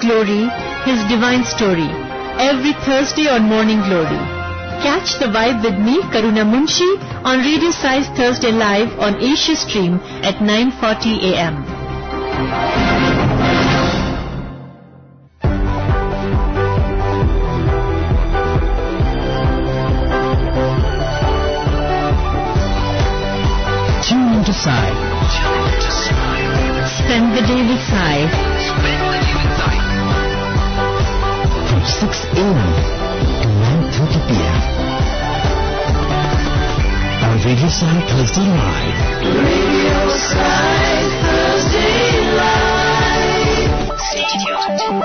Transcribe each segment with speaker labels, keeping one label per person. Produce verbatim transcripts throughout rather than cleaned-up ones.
Speaker 1: glory, His divine story, every Thursday on Morning Glory. Catch the vibe with me, Karuna Munshi, on Radio Sai's Thursday Live on Asia Stream at nine forty a m
Speaker 2: Tune into Sai. Tune into Sai.
Speaker 1: Spend the day with Sai.
Speaker 2: Spend the day with Sai. From six a m to nine thirty p m on Radio Sai Thursday Live.
Speaker 3: Radio Sai Thursday Live. Stay tuned.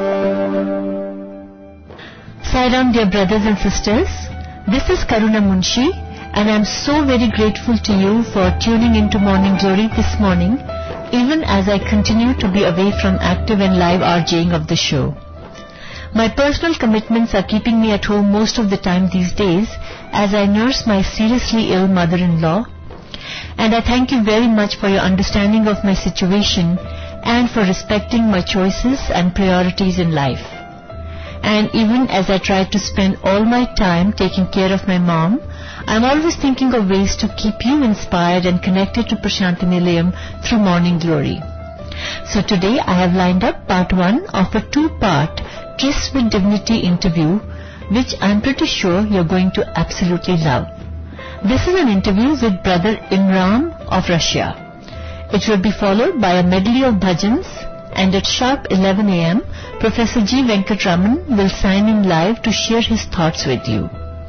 Speaker 1: Sairam, dear brothers and sisters, this is Karuna Munshi, and I am so very grateful to you for tuning into Morning Glory this morning, even as I continue to be away from active and live RJing of the show. My personal commitments are keeping me at home most of the time these days as I nurse my seriously ill mother-in-law, and I thank you very much for your understanding of my situation and for respecting my choices and priorities in life. And even as I try to spend all my time taking care of my mom, I'm always thinking of ways to keep you inspired and connected to Prashanthi Nilayam through Morning Glory. So today I have lined up part one of a two-part Tryst with Divinity interview, which I'm pretty sure you're going to absolutely love. This is an interview with Brother Imran of Russia. It will be followed by a medley of bhajans, and at sharp eleven a m, Professor G. Venkatraman will sign in live to share his thoughts with you.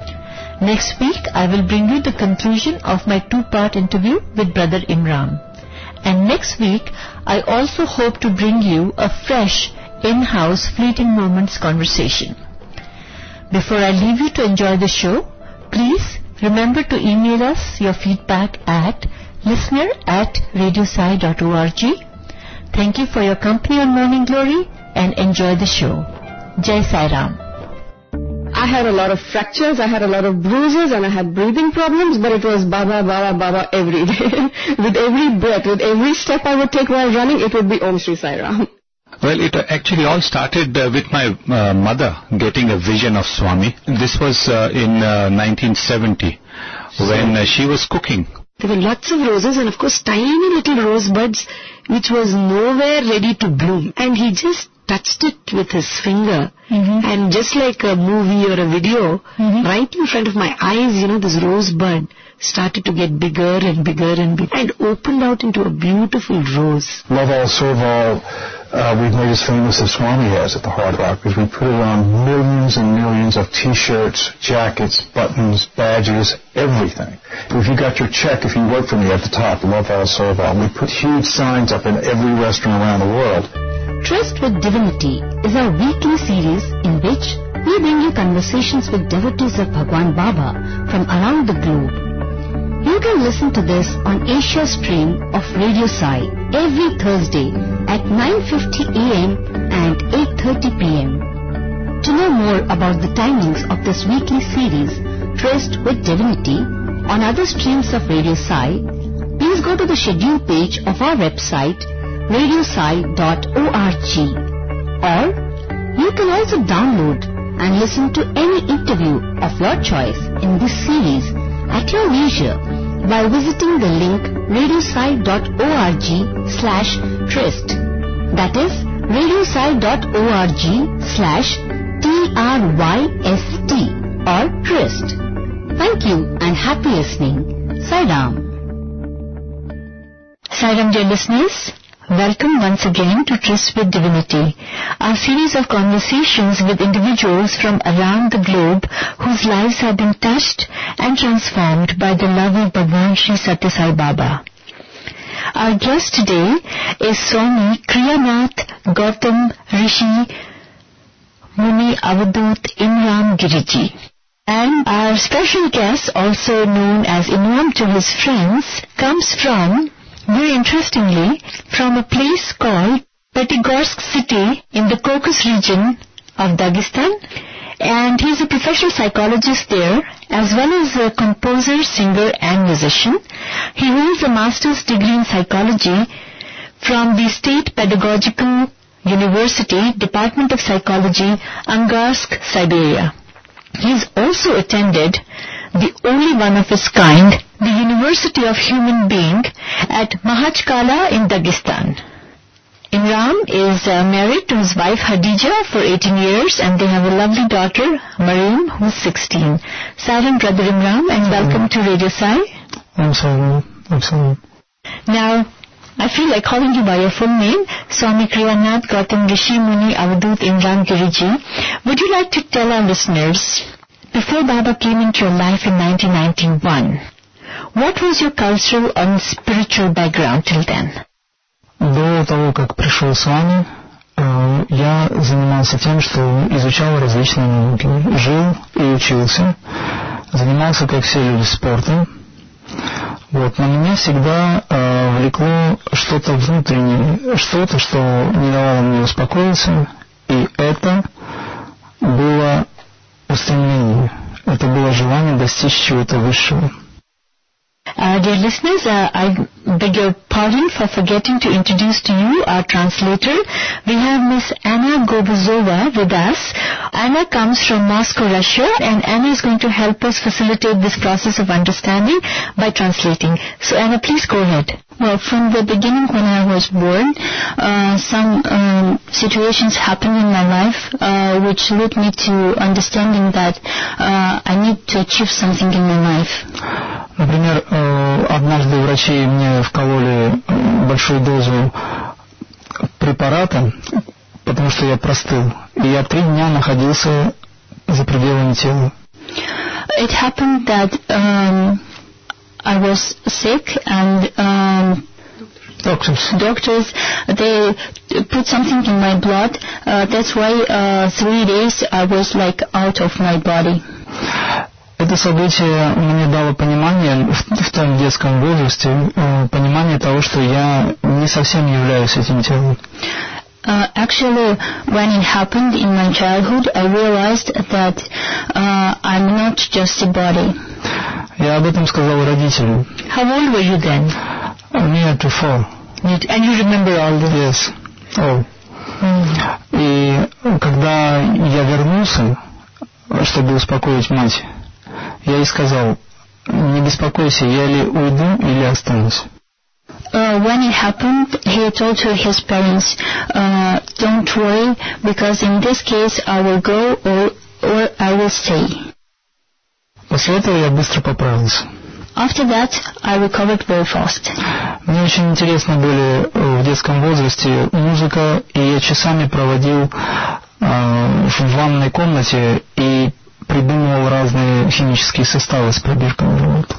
Speaker 1: Next week, I will bring you the conclusion of my two-part interview with Brother Imran. And next week, I also hope to bring you a fresh, in-house Fleeting Moments conversation. Before I leave you to enjoy the show, please remember to email us your feedback at listener at radiosai dot org. Thank you for your company on Morning Glory, and enjoy the show. Jai Sai Ram.
Speaker 4: I had a lot of fractures, I had a lot of bruises, and I had breathing problems, but it was Baba, Baba, Baba every day. With every breath, with every step I would take while running, it would be Om Shri Sai Ram.
Speaker 5: Well, it actually all started uh, with my uh, mother getting a vision of Swami. This was uh, in uh, nineteen seventy when uh, she was cooking.
Speaker 4: There were lots of roses and of course tiny little rosebuds which was nowhere ready to bloom. And he just touched it with his finger, mm-hmm. and just like a movie or a video, mm-hmm. right in front of my eyes, you know, this rosebud started to get bigger and bigger and bigger and opened out into a beautiful rose.
Speaker 6: Love All, Serve All, uh, we've made as famous as Swami has at the Hard Rock, because we put it on millions and millions of T-shirts, jackets, buttons, badges, everything. If you got your check, if you work for me at the top, Love All, Serve All, we put huge signs up in every restaurant around the world.
Speaker 2: Tryst with Divinity is our weekly series in which we bring you conversations with devotees of Bhagwan Baba from around the globe. You can listen to this on Asia Stream of Radio Sai every Thursday at nine fifty a m and eight thirty p m To know more about the timings of this weekly series, Tryst with Divinity, on other streams of Radio Sai, please go to the schedule page of our website, radiosai dot org, or you can also download and listen to any interview of your choice in this series at your leisure by visiting the link radiosai dot org slash tryst. That is radiosai dot org slash T R Y S T or Tryst. Thank you and happy listening. Sai Ram.
Speaker 1: Sai Ram, dear listeners. Welcome once again to Tryst with Divinity, our series of conversations with individuals from around the globe whose lives have been touched and transformed by the love of Bhagwan Sri Satya Sai Baba. Our guest today is Swami Kriyanath Gautam Rishi Muni Avadut Imran Giriji. And our special guest, also known as Imam to his friends, comes from, very interestingly, from a place called Petigorsk city in the Caucasus region of Dagestan, and he is a professional psychologist there as well as a composer, singer and musician. He holds a master's degree in psychology from the State Pedagogical University, Department of Psychology, Angarsk, Siberia. He's also attended the only one of its kind, the University of Human Being at Makhachkala in Dagestan. Imran is uh, married to his wife Khadija for eighteen years, and they have a lovely daughter, Maryam, who's sixteen. Salam, Brother Imran, and welcome to Radio Sai.
Speaker 6: I'm sorry. I'm sorry.
Speaker 1: Now, I feel like calling you by your full name, Swami Kriyanath Gautam Rishi Muni Avadut Imran Giriji. Would you like to tell our listeners, before Baba came into your life in nineteen ninety-one, what was your cultural and spiritual background till then?
Speaker 7: До того, как пришел с вами, э, я занимался тем, что изучал различные науки, жил и учился, занимался, как все люди, спортом. Вот, но меня всегда э, влекло что-то внутреннее, что-то, что не давало мне успокоиться, и это было устремление, это было желание достичь чего-то высшего.
Speaker 1: Uh, dear listeners, uh, I beg your pardon for forgetting to introduce to you our translator. We have Miss Anna Gobuzova with us. Anna comes from Moscow, Russia, and Anna is going to help us facilitate this process of understanding by translating. So Anna, please go ahead.
Speaker 2: Well, from the beginning when I was born, uh, some um, situations happened in my life uh, which led me to understanding that uh, I need to achieve something in my life.
Speaker 7: Например, однажды врачи мне вкололи большую дозу препарата, потому что я простыл, и я три дня находился за пределами тела.
Speaker 2: It happened that um, I was sick, and um,
Speaker 7: doctors,
Speaker 2: doctors, they put something in my blood. Uh, that's why uh, three days I was like out of my body.
Speaker 7: Это событие мне дало понимание в, в том детском возрасте, э, понимание того, что я не совсем являюсь этим телом.
Speaker 2: Uh, actually, when it happened in my childhood, I realized that uh, I'm not just a body.
Speaker 7: Я об этом сказал родителям.
Speaker 1: How old were you then?
Speaker 7: Near to four.
Speaker 1: And you remember all this?
Speaker 7: Yes. All. Mm. И когда я вернулся, чтобы успокоить мать, я ей сказал: не беспокойся, я ли уйду или останусь.
Speaker 2: Uh, when it happened, he told to his parents, uh, don't worry, because in this case I will go or, or I will stay.
Speaker 7: После этого я быстро поправился.
Speaker 2: After that, I recovered very fast.
Speaker 7: Мне очень интересно были в детском возрасте музыка, и я часами проводил э, в ванной комнате и придумывал разные химические составы с пробирками работал.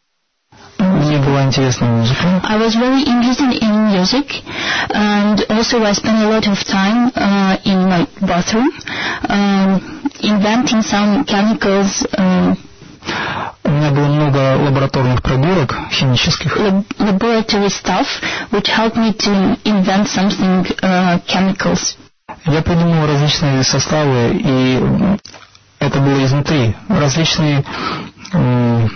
Speaker 7: Мне была интересна музыка.
Speaker 2: I was very interested in music, and also I spent a lot of time uh, in my bathroom, um, inventing some chemicals. Um,
Speaker 7: У меня было много лабораторных пробирок химических.
Speaker 2: Laboratory stuff, which helped me to invent something uh, chemicals.
Speaker 7: Я придумал различные составы, и это было изнутри. Различные э,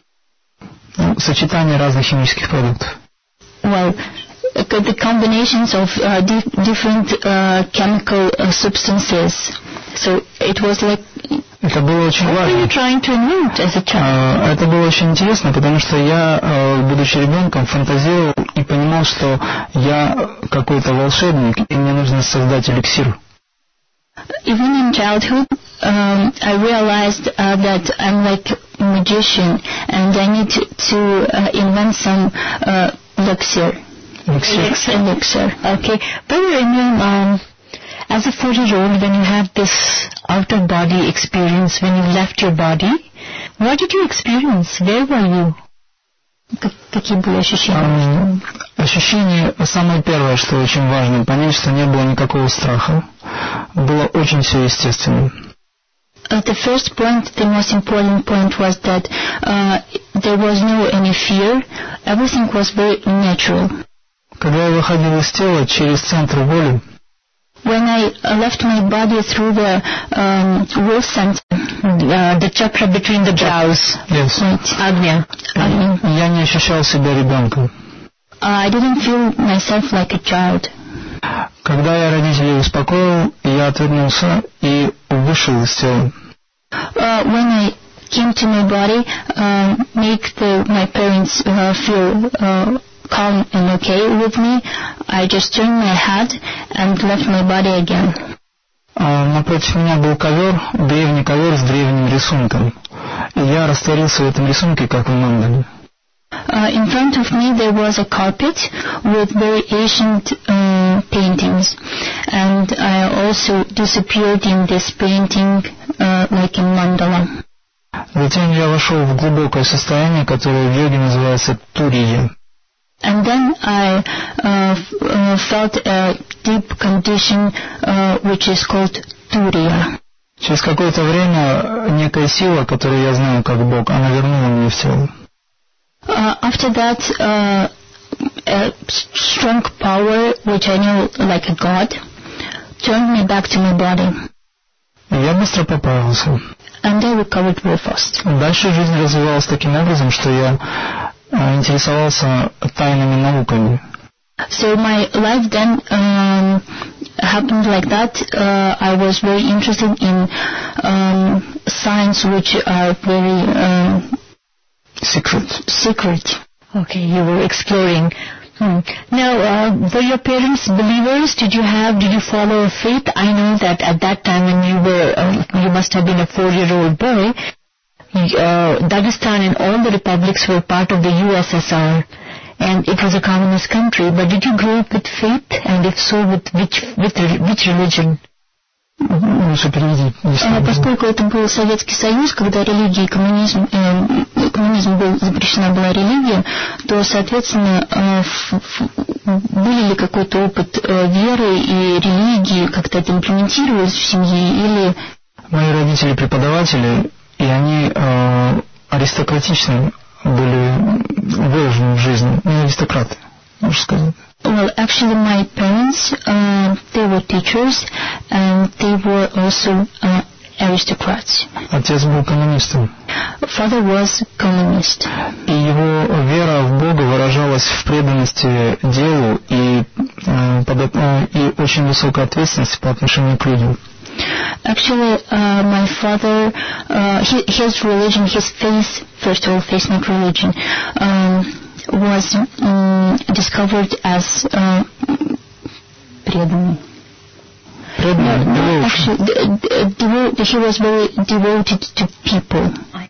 Speaker 7: сочетания разных химических продуктов.
Speaker 2: Well, the combinations of uh, di- different uh, chemical uh, substances. So it was like.
Speaker 7: Это было очень
Speaker 1: What
Speaker 7: важно.
Speaker 1: were you trying to invent as a child?
Speaker 7: Это было очень интересно, потому что я, будучи ребенком, фантазировал и понимал, что я какой-то волшебник, и мне нужно создать эликсир.
Speaker 2: Even in childhood, um, I realized uh, that I'm like a magician, and I need to, to uh, invent some uh, elixir.
Speaker 7: Elixir.
Speaker 2: Elixir.
Speaker 1: Okay. Brother Imran, um, as a four-year-old, when you had this out-of-body experience, when you left your body, what did you experience? Where were you?
Speaker 2: Какие были ощущения?
Speaker 7: Ощущение, самое первое, что очень важно понять, что не было никакого страха. Было очень все естественно.
Speaker 2: Uh, the first point, the most important point was that uh, there was no any fear. Everything was very natural.
Speaker 7: Когда я выходил из тела через центр воли,
Speaker 2: when I left my body through the um, will center,
Speaker 1: uh, the chakra between the brows,
Speaker 7: yes.
Speaker 2: right,
Speaker 1: Agnya.
Speaker 2: Agnya.
Speaker 7: Я не ощущал себя ребенком.
Speaker 2: Uh, I didn't feel myself like a child.
Speaker 7: Когда я родителей успокоил, я отвернулся и вышел из тела.
Speaker 2: Uh, when I came to my body, uh, make the, my parents uh, feel uh, calm and okay with me, I just turned my head and left my body again.
Speaker 7: А напротив меня был ковер, древний ковер с древним рисунком. И я растворился в этом рисунке, как в мандале.
Speaker 2: Uh, in front of me there was a carpet with very ancient uh, paintings, and I also disappeared in this painting uh, like in mandala.
Speaker 7: Затем я вошел в глубокое состояние, которое в йоге называется турия.
Speaker 2: And then I uh, f- uh, felt a deep condition uh, which is called turiya.
Speaker 7: Через какое-то время некая сила, которую я знаю как Бог, она вернула меня в тело.
Speaker 2: Uh, after that, uh, a strong power, which I know like a god, turned me back to my body,
Speaker 7: И я быстро поправился.
Speaker 2: and I recovered very fast.
Speaker 7: Дальше жизнь развивалась таким образом, что я э, интересовался тайными науками.
Speaker 2: So my life then um, happened like that. Uh, I was very interested in um, science, which are very um,
Speaker 7: Secret.
Speaker 2: secret.
Speaker 1: Okay, you were exploring. Hmm. Now, uh, were your parents believers? Did you have, did you follow a faith? I know that at that time when you were, uh, you must have been a four-year-old boy, uh, Dagestan and all the republics were part of the U S S R, and it was a communist country. But did you grow up with faith? And if so, with which, with which religion?
Speaker 7: Лучше переведи. если
Speaker 2: Uh,
Speaker 7: можно.
Speaker 2: поскольку это был Советский Союз, когда религия и коммунизм, э, коммунизм был, запрещена была религия, то, соответственно, э, ф- ф- были ли какой-то опыт э, веры и религии, как-то это имплементировалось в семье, или...
Speaker 7: Мои родители преподаватели, и они э, аристократичны были выражены в жизни. Ну, аристократы, можно сказать.
Speaker 2: Well, actually, my parents, uh, they were teachers, and they were also uh, aristocrats.
Speaker 7: Отец был коммунистом.
Speaker 2: Father was communist.
Speaker 7: И его вера в Бога выражалась в преданности делу и, э, под- э, и очень высокой ответственности по отношению к людям.
Speaker 2: Actually, uh, my father, uh, his, his religion, his faith, first of all, faith, not religion, um, was um, discovered as uh, преданный.
Speaker 7: Преданный,
Speaker 2: No,
Speaker 7: devotion.
Speaker 2: actually, d- d- devo- he was very devoted to people.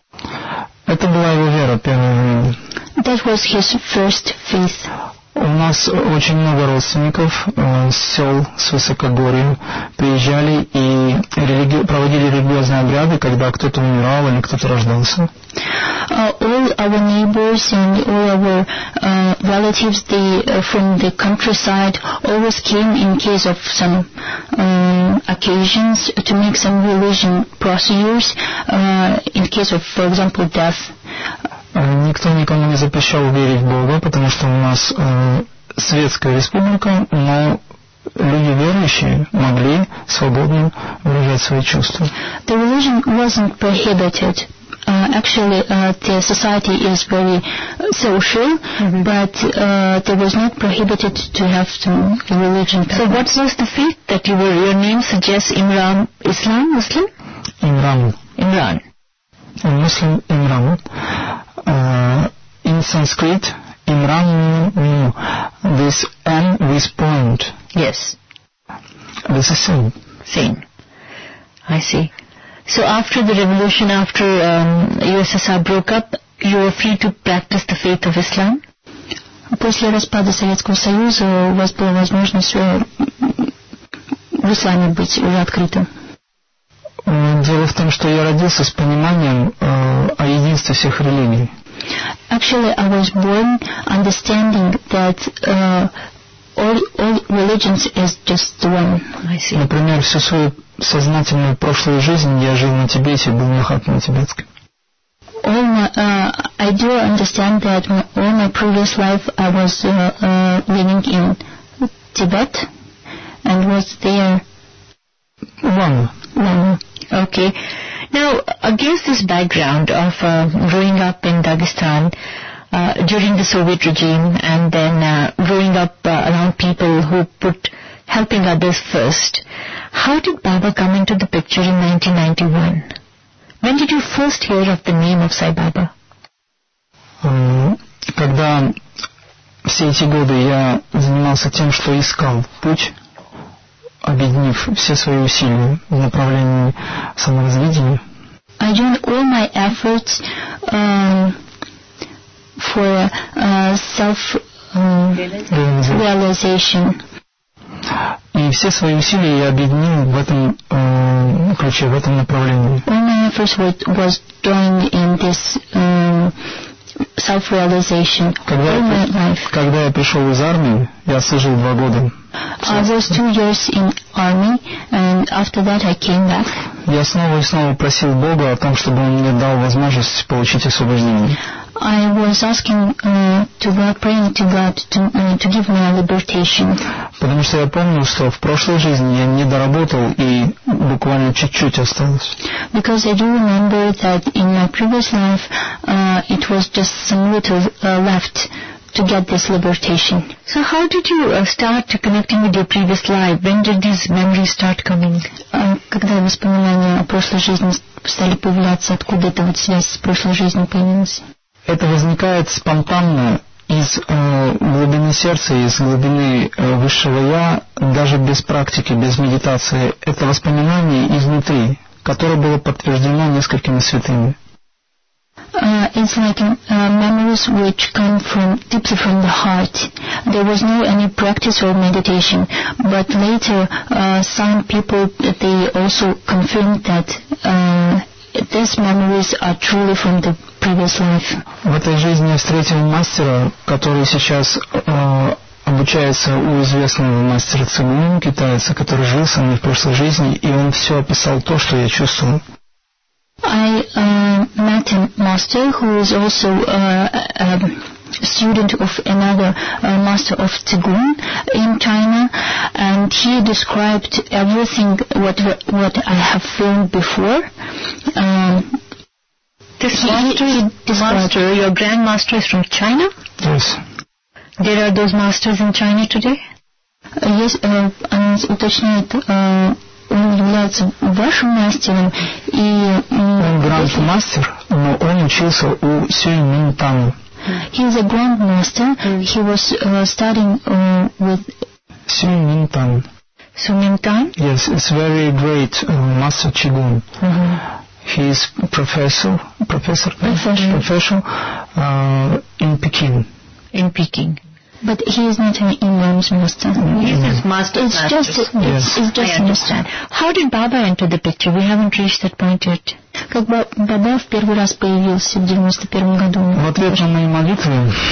Speaker 7: Это была его вера, первое время.
Speaker 2: That was his first faith.
Speaker 7: У нас очень много родственников э, с сел, с высокогорья приезжали и религи- проводили религиозные обряды, когда кто-то умирал или кто-то рождался.
Speaker 2: Uh, all our neighbors and all our uh, relatives, they uh, from the countryside, always came in case of some um, occasions to make some religion procedures uh, in case of, for example, death.
Speaker 7: Э, Никто никому не запрещал верить в Бога, потому что у нас э, светская республика, но люди верующие могли свободно выражать свои чувства.
Speaker 2: The religion wasn't prohibited. Uh, actually, uh, the society is very social, but uh, there was not prohibited to have some religion.
Speaker 1: So what was the faith that you were, your name suggests Imran, Islam, Muslim?
Speaker 7: Имран.
Speaker 1: Imran.
Speaker 7: Muslim Imran. Uh, in Sanskrit, Imran, mm, this N with point.
Speaker 1: Yes,
Speaker 7: This is same.
Speaker 1: same. I see. So after the revolution, after um, U S S R broke up, you were free to practice the faith of Islam?
Speaker 2: После распада Советского Союза у вас была возможность э, в исламе быть уже открытым.
Speaker 7: Э, Дело в том, что я родился с пониманием э, о единстве всех религий.
Speaker 2: Actually, I was born understanding that uh, all, all religions is just one.
Speaker 1: I see.
Speaker 7: Например, всю свою сознательную прошлую жизнь я жил на Тибете, был махатмой тибетской.
Speaker 2: All my, uh, I do understand that my, all my previous life I was uh, uh, living in Tibet and was there.
Speaker 7: One.
Speaker 2: One.
Speaker 1: Okay. Now, against this background of uh, growing up in Dagestan uh, during the Soviet regime and then uh, growing up uh, around people who put helping others first. How did Baba come into the picture in nineteen ninety-one? When did you first hear of the name of Sai Baba?
Speaker 7: Когда все эти годы я занимался тем, что искал путь, объединив все свои усилия в направлении саморазвития,
Speaker 2: I joined all my efforts um, for uh, self-realization.
Speaker 7: И все свои усилия я объединил в этом э, ключе, в этом направлении.
Speaker 2: All my efforts were, was joined in this um, self-realization
Speaker 7: Когда,
Speaker 2: all my
Speaker 7: я,
Speaker 2: life.
Speaker 7: когда я пришел из армии, я служил два года.
Speaker 2: I was two years in army, and after that I came back.
Speaker 7: Я снова и снова просил Бога о том, чтобы Он мне дал возможность получить освобождение.
Speaker 2: I was asking uh, to God, praying to God to, uh, to give me a libertation.
Speaker 7: Потому что я помню, что в прошлой жизни я не доработал и буквально чуть-чуть осталось.
Speaker 2: Because I do remember that in my previous life, uh, it was just some little uh, left to get this libertation.
Speaker 1: So how did you uh, start connecting with your previous life? When did these memories start coming?
Speaker 2: Uh, когда воспоминания о прошлой жизни стали появляться, откуда эта вот связь с прошлой жизнью появилась?
Speaker 7: Это возникает спонтанно из э, глубины сердца, из глубины э, высшего Я, даже без практики, без медитации. Это воспоминание изнутри, которое было подтверждено несколькими святыми.
Speaker 2: Uh, it's like uh, memories which come from deeply from the heart. There was no any practice or meditation, but later uh, some people they also confirmed that uh, these memories are truly from the previous life.
Speaker 7: В этой жизни я встретил мастера, который сейчас э, обучается у известного мастера цигун, китайца, который жил со мной в прошлой жизни, и он все описал то, что я чувствовал.
Speaker 2: I uh, met a master who is also uh, a student of another uh, master of Qigong in China, and he described everything what what I have filmed before. Um,
Speaker 1: This
Speaker 2: he,
Speaker 1: master,
Speaker 2: he
Speaker 1: master, your grandmaster is from China?
Speaker 7: Yes.
Speaker 1: There are those masters in China today?
Speaker 2: Есть, uh, он уточняет, uh, он является вашим мастером, и
Speaker 7: Он гранд-мастер, но он учился у Сюй Минтана.
Speaker 2: he is a grandmaster. He was uh, studying uh, with
Speaker 7: Сюй Минтан.
Speaker 1: Sumintan?
Speaker 7: Yes, it's very great uh, master Qigong.
Speaker 1: Mm-hmm.
Speaker 7: He is professor, professor,
Speaker 2: Professor.
Speaker 7: professor uh, in Peking.
Speaker 1: In Peking.
Speaker 2: but he is not an imam's master.
Speaker 1: He's just master.
Speaker 2: It's just, it's,
Speaker 7: Yes.
Speaker 2: it's just
Speaker 1: I
Speaker 2: a
Speaker 1: understand.
Speaker 2: master.
Speaker 1: How did Baba enter the picture? We haven't reached that point yet.
Speaker 2: Как бы Баба в первый раз появился в девяносто первом году.
Speaker 7: В ответ на мои молитвы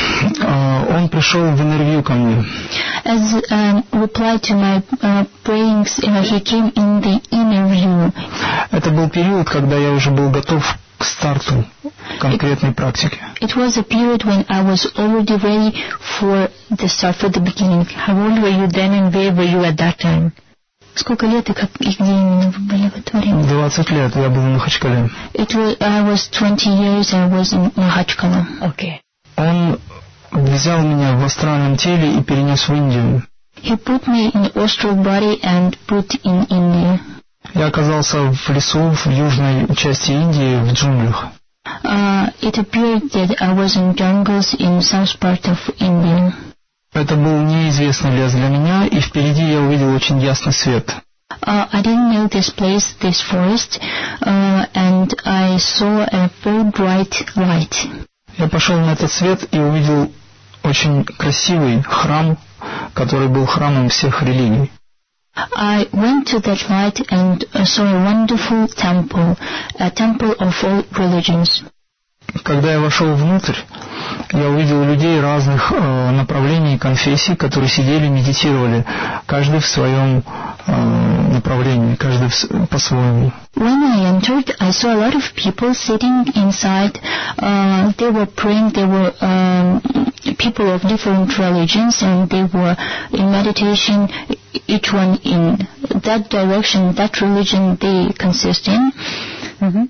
Speaker 7: э, он пришел в интервью ко мне.
Speaker 2: As a reply to my uh, prayings, uh, he came in the interview.
Speaker 7: Это был период, когда я уже был готов к старту конкретной практики.
Speaker 2: It was a period when I was already ready for the start, for the beginning.
Speaker 1: How old were you then and where were you at that time?
Speaker 2: Сколько лет и, как, и где именно вы были в это время?
Speaker 7: двадцать лет я был в Махачкале.
Speaker 2: It was, I was twenty years, I was in Makhachkala.
Speaker 1: Okay.
Speaker 7: Он взял меня в астральном теле и перенес в Индию.
Speaker 2: He put me in astral body and put in India.
Speaker 7: Я оказался в лесу в южной части Индии, в джунглях.
Speaker 2: Uh, it appeared that I was in jungles in south part of India.
Speaker 7: Это был неизвестный лес для меня, и впереди я увидел очень ясный свет.
Speaker 2: Uh, I didn't know this place, this forest, uh, and I saw a very bright light.
Speaker 7: Я пошел на этот свет и увидел очень красивый храм, который был храмом всех религий.
Speaker 2: I went to that light and uh, saw a wonderful temple, a temple of all religions.
Speaker 7: Когда я вошел внутрь, я увидел людей разных э, направлений и конфессий, которые сидели, медитировали, каждый в своем э, направлении, каждый в, по-своему.
Speaker 2: When I entered, I saw a lot of people sitting inside. Uh, they were praying. They were um, people of different religions, and they were in meditation. Each one in that direction, that religion they consist in.
Speaker 1: Mm-hmm.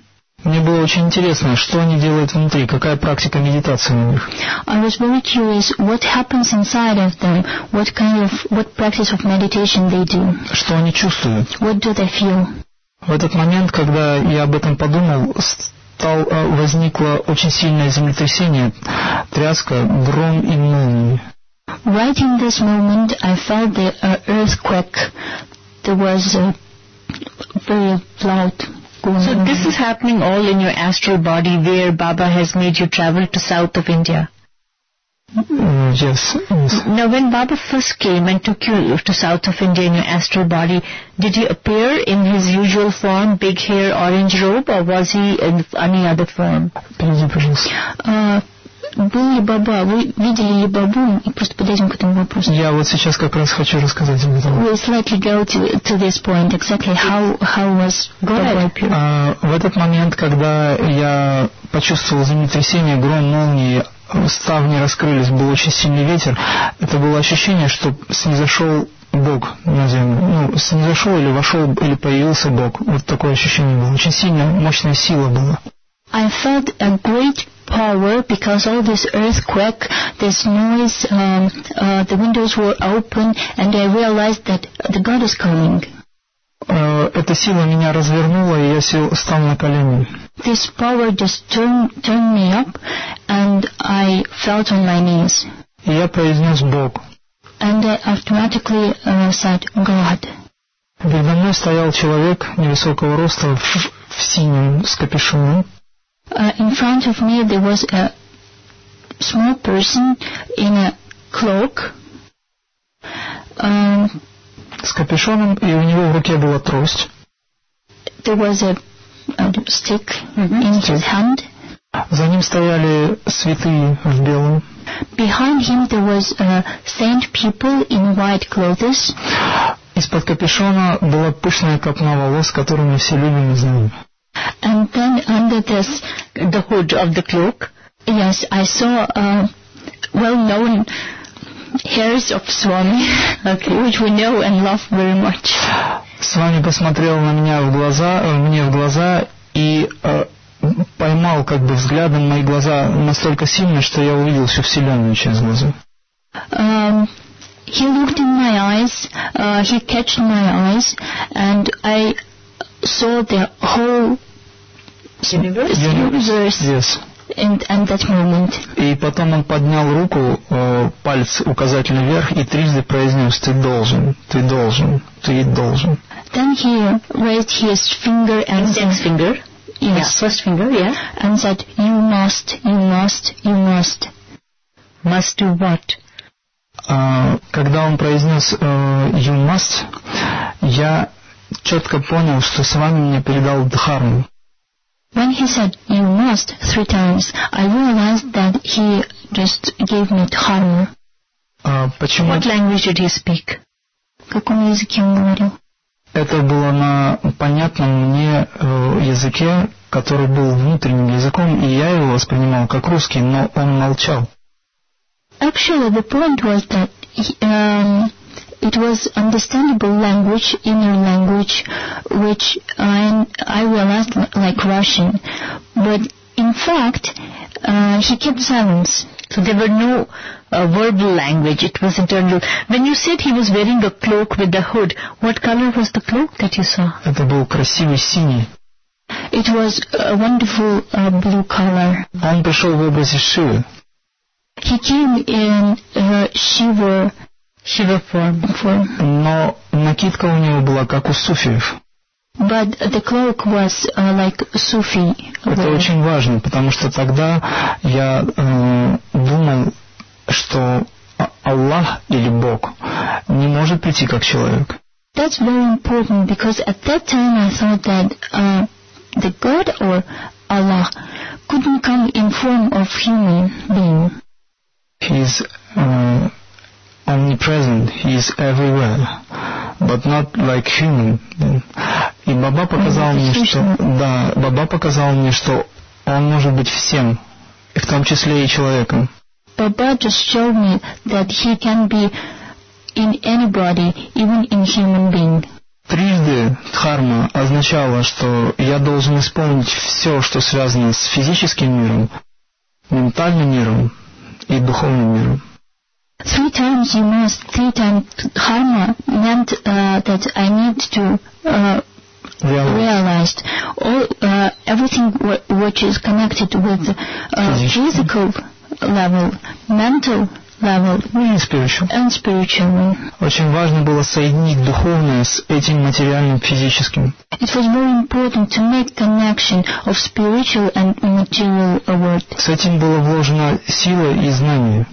Speaker 7: Мне было очень интересно, что они делают внутри, какая практика медитации у них.
Speaker 2: I was very curious what happens inside of them, what kind of, what practice of meditation they do,
Speaker 7: Что они чувствуют.
Speaker 2: what do they feel.
Speaker 7: В этот момент, когда я об этом подумал, стал, э, возникло очень сильное землетрясение, тряска, гром и молнии.
Speaker 2: Right in this moment, I felt the uh, earthquake. There was a very loud.
Speaker 1: So this is happening all in your astral body where Baba has made you travel to south of India.
Speaker 7: Uh, yes, yes.
Speaker 1: Now when Baba first came and took you to south of India in your astral body, did he appear in his usual form, big hair, orange robe, or was he in any other form?
Speaker 7: Перейди, пожалуйста.
Speaker 2: Uh, был ли Баба? Вы видели ли Бабу? И просто подойдем к этому вопросу.
Speaker 7: Я вот сейчас как раз хочу рассказать об этом.
Speaker 2: We'll slightly go to, to this point, exactly how, how was Baba appear.
Speaker 7: А, в этот момент, когда я почувствовал землетрясение, гром, молнии, ставни раскрылись, был очень сильный ветер, это было ощущение, что снизошел Бог на землю. Ну, снизошел или вошел, или появился Бог. Вот такое ощущение было. Очень сильная, мощная сила была.
Speaker 2: I felt a great power because all this earthquake, this noise, um, uh, the windows were open, and I realized that the God is coming.
Speaker 7: Uh, эта сила меня развернула, и я сел, стал на колени.
Speaker 2: This power just turned, turned me up, and I felt on my knees.
Speaker 7: И я произнес Бог.
Speaker 2: And I automatically uh, said, God.
Speaker 7: Передо мной стоял человек невысокого роста в, в синем с капюшоном.
Speaker 2: Uh, in front of me there was a small person in a cloak. Um,
Speaker 7: с капюшоном, и у него в руке была трость.
Speaker 2: There was a, a stick mm-hmm. in his hand.
Speaker 7: За ним стояли святые в белом.
Speaker 2: Behind him there was uh, saint people in white clothes.
Speaker 7: Из-под капюшона была пышная копна волос, которую мы все любим и знаем.
Speaker 2: And then under this, the hood of the cloak, yes, I saw uh, well-known hairs of Swami, okay, which we know and love very much.
Speaker 7: Свами посмотрел на меня в глаза, мне в глаза и э, поймал как бы взглядом мои глаза настолько сильно, что я увидел всю Вселенную через глаза.
Speaker 2: Um, he looked in my eyes, uh, he catched my eyes, and I saw the whole universe, universe
Speaker 7: yes.
Speaker 2: in, in that moment.
Speaker 7: И потом он поднял руку, э, палец указательный вверх, и трижды произнес: «Ты должен, ты должен, ты должен».
Speaker 2: Then he raised his finger and
Speaker 1: index finger,
Speaker 2: yes,
Speaker 1: yeah, first finger, yeah,
Speaker 2: and said, "You must, you must, you must."
Speaker 1: Must do what?
Speaker 7: Uh, когда он произнес uh, «You must», я четко понял, что с вами мне передал дхарму.
Speaker 2: When he said "you must" three times, I realized that he just gave me dharma.
Speaker 7: Uh, почему?
Speaker 1: What language did he speak?
Speaker 2: В каком языке он говорил?
Speaker 7: Это было на понятном мне uh, языке, который был внутренним языком, и я его воспринимал как русский, но он молчал.
Speaker 2: Actually, the point was that he, um, it was understandable language, inner language, which I, I realized like Russian. But in fact, uh, he kept silence.
Speaker 1: So there were no uh, verbal language, it was internal. When you said he was wearing a cloak with the hood, what color was the cloak that you saw?
Speaker 7: Это был красивый синий.
Speaker 2: It was a wonderful uh, blue color.
Speaker 7: Он пришел в образе Шивы.
Speaker 2: He came in uh, Shiva,
Speaker 1: Shiva form.
Speaker 2: form.
Speaker 7: Но накидка у него была как у суфиев.
Speaker 2: But the cloak was uh, like Sufi.
Speaker 7: Это
Speaker 2: wear.
Speaker 7: очень важно, потому что тогда я э, думал, что Аллах или Бог не может прийти как человек.
Speaker 2: That's very important because at that time I thought that uh, the God or Allah couldn't come in form of human being.
Speaker 7: He is uh, omnipresent, he is everywhere, but not like human. И Баба показал мне, что да, Баба показал мне, что он может быть всем, и в том числе и человеком.
Speaker 2: Baba just showed me that he can be in anybody, even in human being.
Speaker 7: Трижды дхарма означала, что я должен исполнить все, что связано с физическим миром, ментальным миром и духовным миром.
Speaker 2: Three times you must, three times dharma meant uh, that I need to uh, realize all uh, everything w- which is connected with uh, physical level, mental level,
Speaker 7: Ну и spiritual.
Speaker 2: and spiritual.
Speaker 7: Очень важно было соединить духовное с этим материальным физическим.
Speaker 2: It was very important to make connection of spiritual and material world.
Speaker 7: С этим было вложена сила и знание.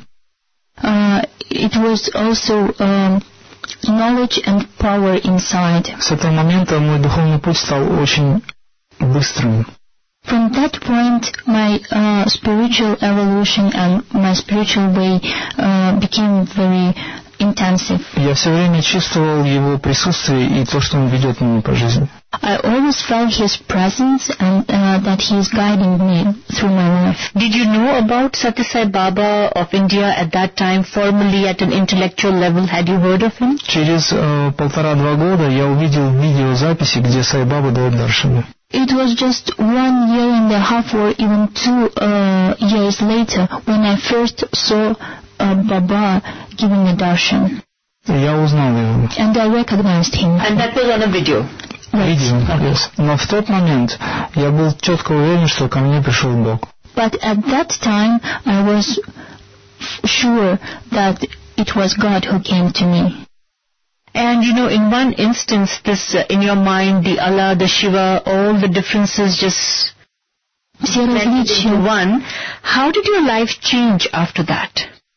Speaker 2: Uh, it was also um, knowledge and power inside.
Speaker 7: С этого момента мой духовный путь стал очень быстрым.
Speaker 2: From that point, my uh, spiritual evolution and my spiritual way uh, became very intensive.
Speaker 7: Я все время чувствовал его присутствие и то, что он ведет меня по жизни.
Speaker 2: I always felt his presence and uh, that he is guiding me through my life.
Speaker 1: Did you know about Satyasai Baba of India at that time, formally at an intellectual level? Had you heard of him?
Speaker 7: Через э, полтора-два года я увидел видеозаписи, где Sai-Baba дает даршаны.
Speaker 2: It was just one year and a half or even two uh, years later when I first saw uh, Baba giving a darshan.
Speaker 7: Я узнал его.
Speaker 2: And I recognized him.
Speaker 1: And that was on a video.
Speaker 7: Видео. Yes. Но в тот момент я был четко уверен, что ко мне пришел Бог.
Speaker 2: But at that time I was f- sure that it was God who came to me.
Speaker 1: And you know, in one instance, this uh, in your mind, the Allah, the Shiva, all the differences just
Speaker 2: Все
Speaker 1: blended
Speaker 2: различия,
Speaker 1: into one. How did your life change after that?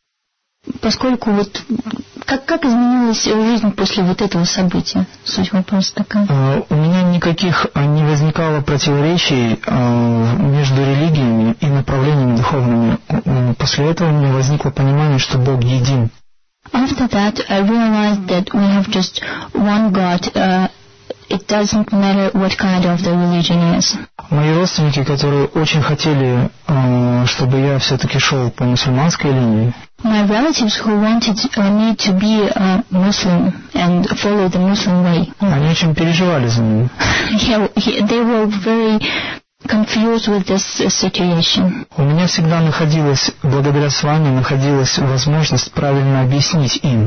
Speaker 2: поскольку вот как, как изменилась жизнь после вот этого события? Суть вопроса такая.
Speaker 7: Э, У меня никаких э, не возникало противоречий э, между религиями и направлениями духовными. Э, После этого у меня возникло понимание, что Бог един.
Speaker 2: After that, I realized that we have just one God. Uh, it doesn't matter what kind of the religion is.
Speaker 7: Мои родственники, которые очень хотели, э, чтобы я все-таки шел по мусульманской линии,
Speaker 2: My relatives who wanted uh, me to be a Muslim and follow the Muslim way,
Speaker 7: они очень переживали за меня.
Speaker 2: he, he, they were very confused with this uh, situation.
Speaker 7: У меня всегда находилась, благодаря с вами, находилась возможность правильно объяснить им.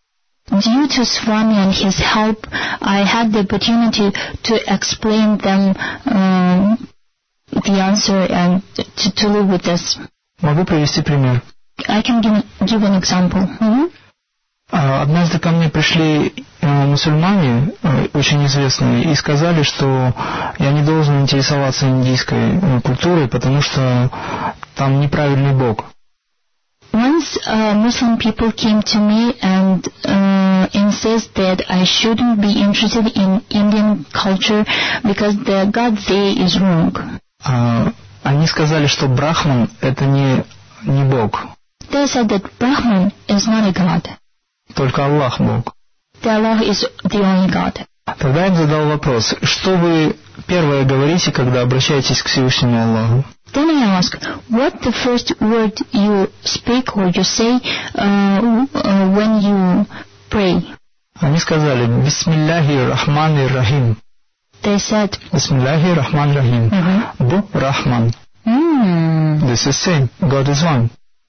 Speaker 2: Due to Swami and his help, I had the opportunity to explain them um, the answer and to, to live with this.
Speaker 7: Могу привести пример.
Speaker 2: I can give, give an example. Mhm.
Speaker 7: А, Однажды ко мне пришли э, мусульмане, э, очень известные, и сказали, что я не должен интересоваться индийской э, культурой, потому что там неправильный Бог.
Speaker 2: Once uh, Muslim people came to me and uh, insist that I shouldn't be interested in Indian culture because the God there is wrong.
Speaker 7: А, Они сказали, что Брахман — это не, не Бог,
Speaker 2: They said that Brahman is not a God.
Speaker 7: только Аллах Бог.
Speaker 2: The Allah is the only God.
Speaker 7: Тогда я им задал вопрос, что вы первое говорите, когда обращаетесь к Всевышнему Аллаху?
Speaker 2: Then I ask, what the first word you speak or you say uh, uh, when you pray?
Speaker 7: Они сказали, Бисмилляхи Рахмани Рахим.
Speaker 2: They said,
Speaker 7: Бисмилляхи Рахман Рахим. Бу Рахман.
Speaker 2: hmm.
Speaker 7: This is same. God is one.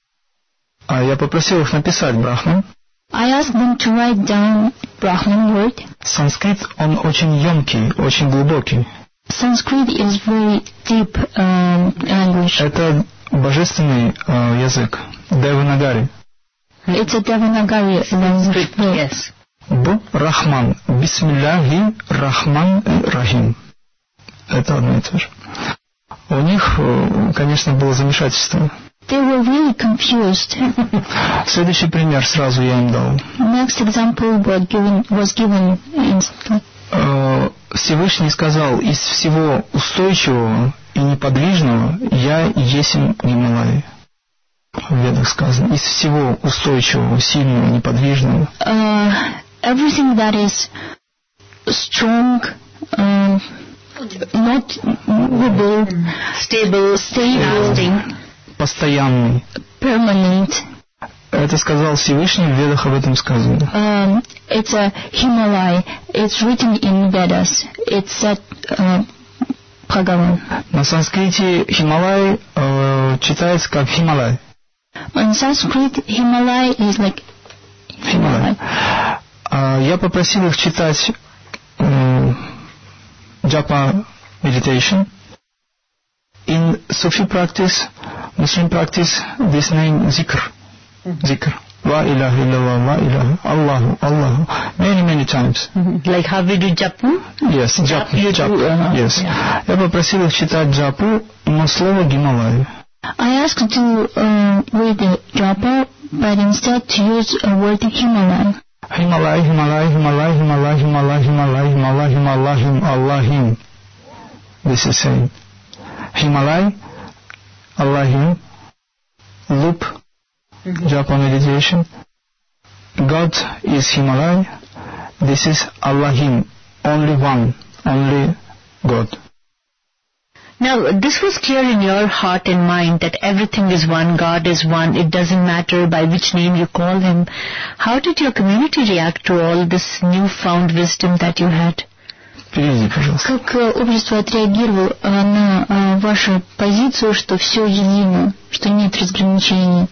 Speaker 7: А я попросил их написать Брахман.
Speaker 2: I asked them to write down Brahman word.
Speaker 7: Санскрит, он очень емкий, очень глубокий.
Speaker 2: Sanskrit is very deep um, language.
Speaker 7: Это божественный э, язык. Деванагари.
Speaker 2: It's a Devanagari language.
Speaker 1: Yes.
Speaker 7: Бу Рахман. Бисмилляхи Рахман Рахим. Это одно и то же. У них, э, конечно, было замешательство.
Speaker 2: They were really confused.
Speaker 7: Следующий пример сразу я им дал.
Speaker 2: Next example was given, was given instantly.
Speaker 7: Э, Всевышний сказал, из всего устойчивого и неподвижного я есмь Гималай. В Ведах сказано, из всего устойчивого, сильного, неподвижного.
Speaker 2: Uh, everything that is strong, um, not movable,
Speaker 1: Stable,
Speaker 2: stable,
Speaker 7: Постоянный.
Speaker 2: permanent,
Speaker 7: Это сказал Всевышний, в Ведах об этом сказано.
Speaker 8: Um, it's a Himalaya. It's written in Vedas. It's said uh, Bhagavan.
Speaker 7: На санскрите Хималай э, читается как Хималай.
Speaker 8: In Sanskrit, Himalaya is like
Speaker 7: Хималай. А я попросил их читать э, Japa meditation. In Sufi practice, Muslim practice, this name Zikr. Zikr. La ilaha illallah, la ilaha, Allahu, Allahu. Many, many times.
Speaker 1: Like how we do Japu?
Speaker 7: Yes, Jap,
Speaker 1: you
Speaker 7: Jap,
Speaker 1: do, uh,
Speaker 7: yes.
Speaker 1: yeah.
Speaker 7: Я попросил их читать Джапу, но слово Гималай.
Speaker 8: I asked to uh, read the Japa, but instead to use a word Himalaya.
Speaker 7: Хималай, Хималай, Хималай, Хималай, Хималай, Хималай, Хималай, Хималай, Хим, Аллахим. This is saying. Himalay, Allahim, loop, Japa meditation. God is Himalay. This is Allahim, only one, only God.
Speaker 1: Now, this was clear in your heart and mind that everything is one, God is one, it doesn't matter by which name you call Him. How did your community react to all this newfound wisdom that you had?
Speaker 7: Переведи, пожалуйста.
Speaker 8: Как uh, общество отреагировало uh, на uh, вашу позицию, что все едино, что нет разграничений?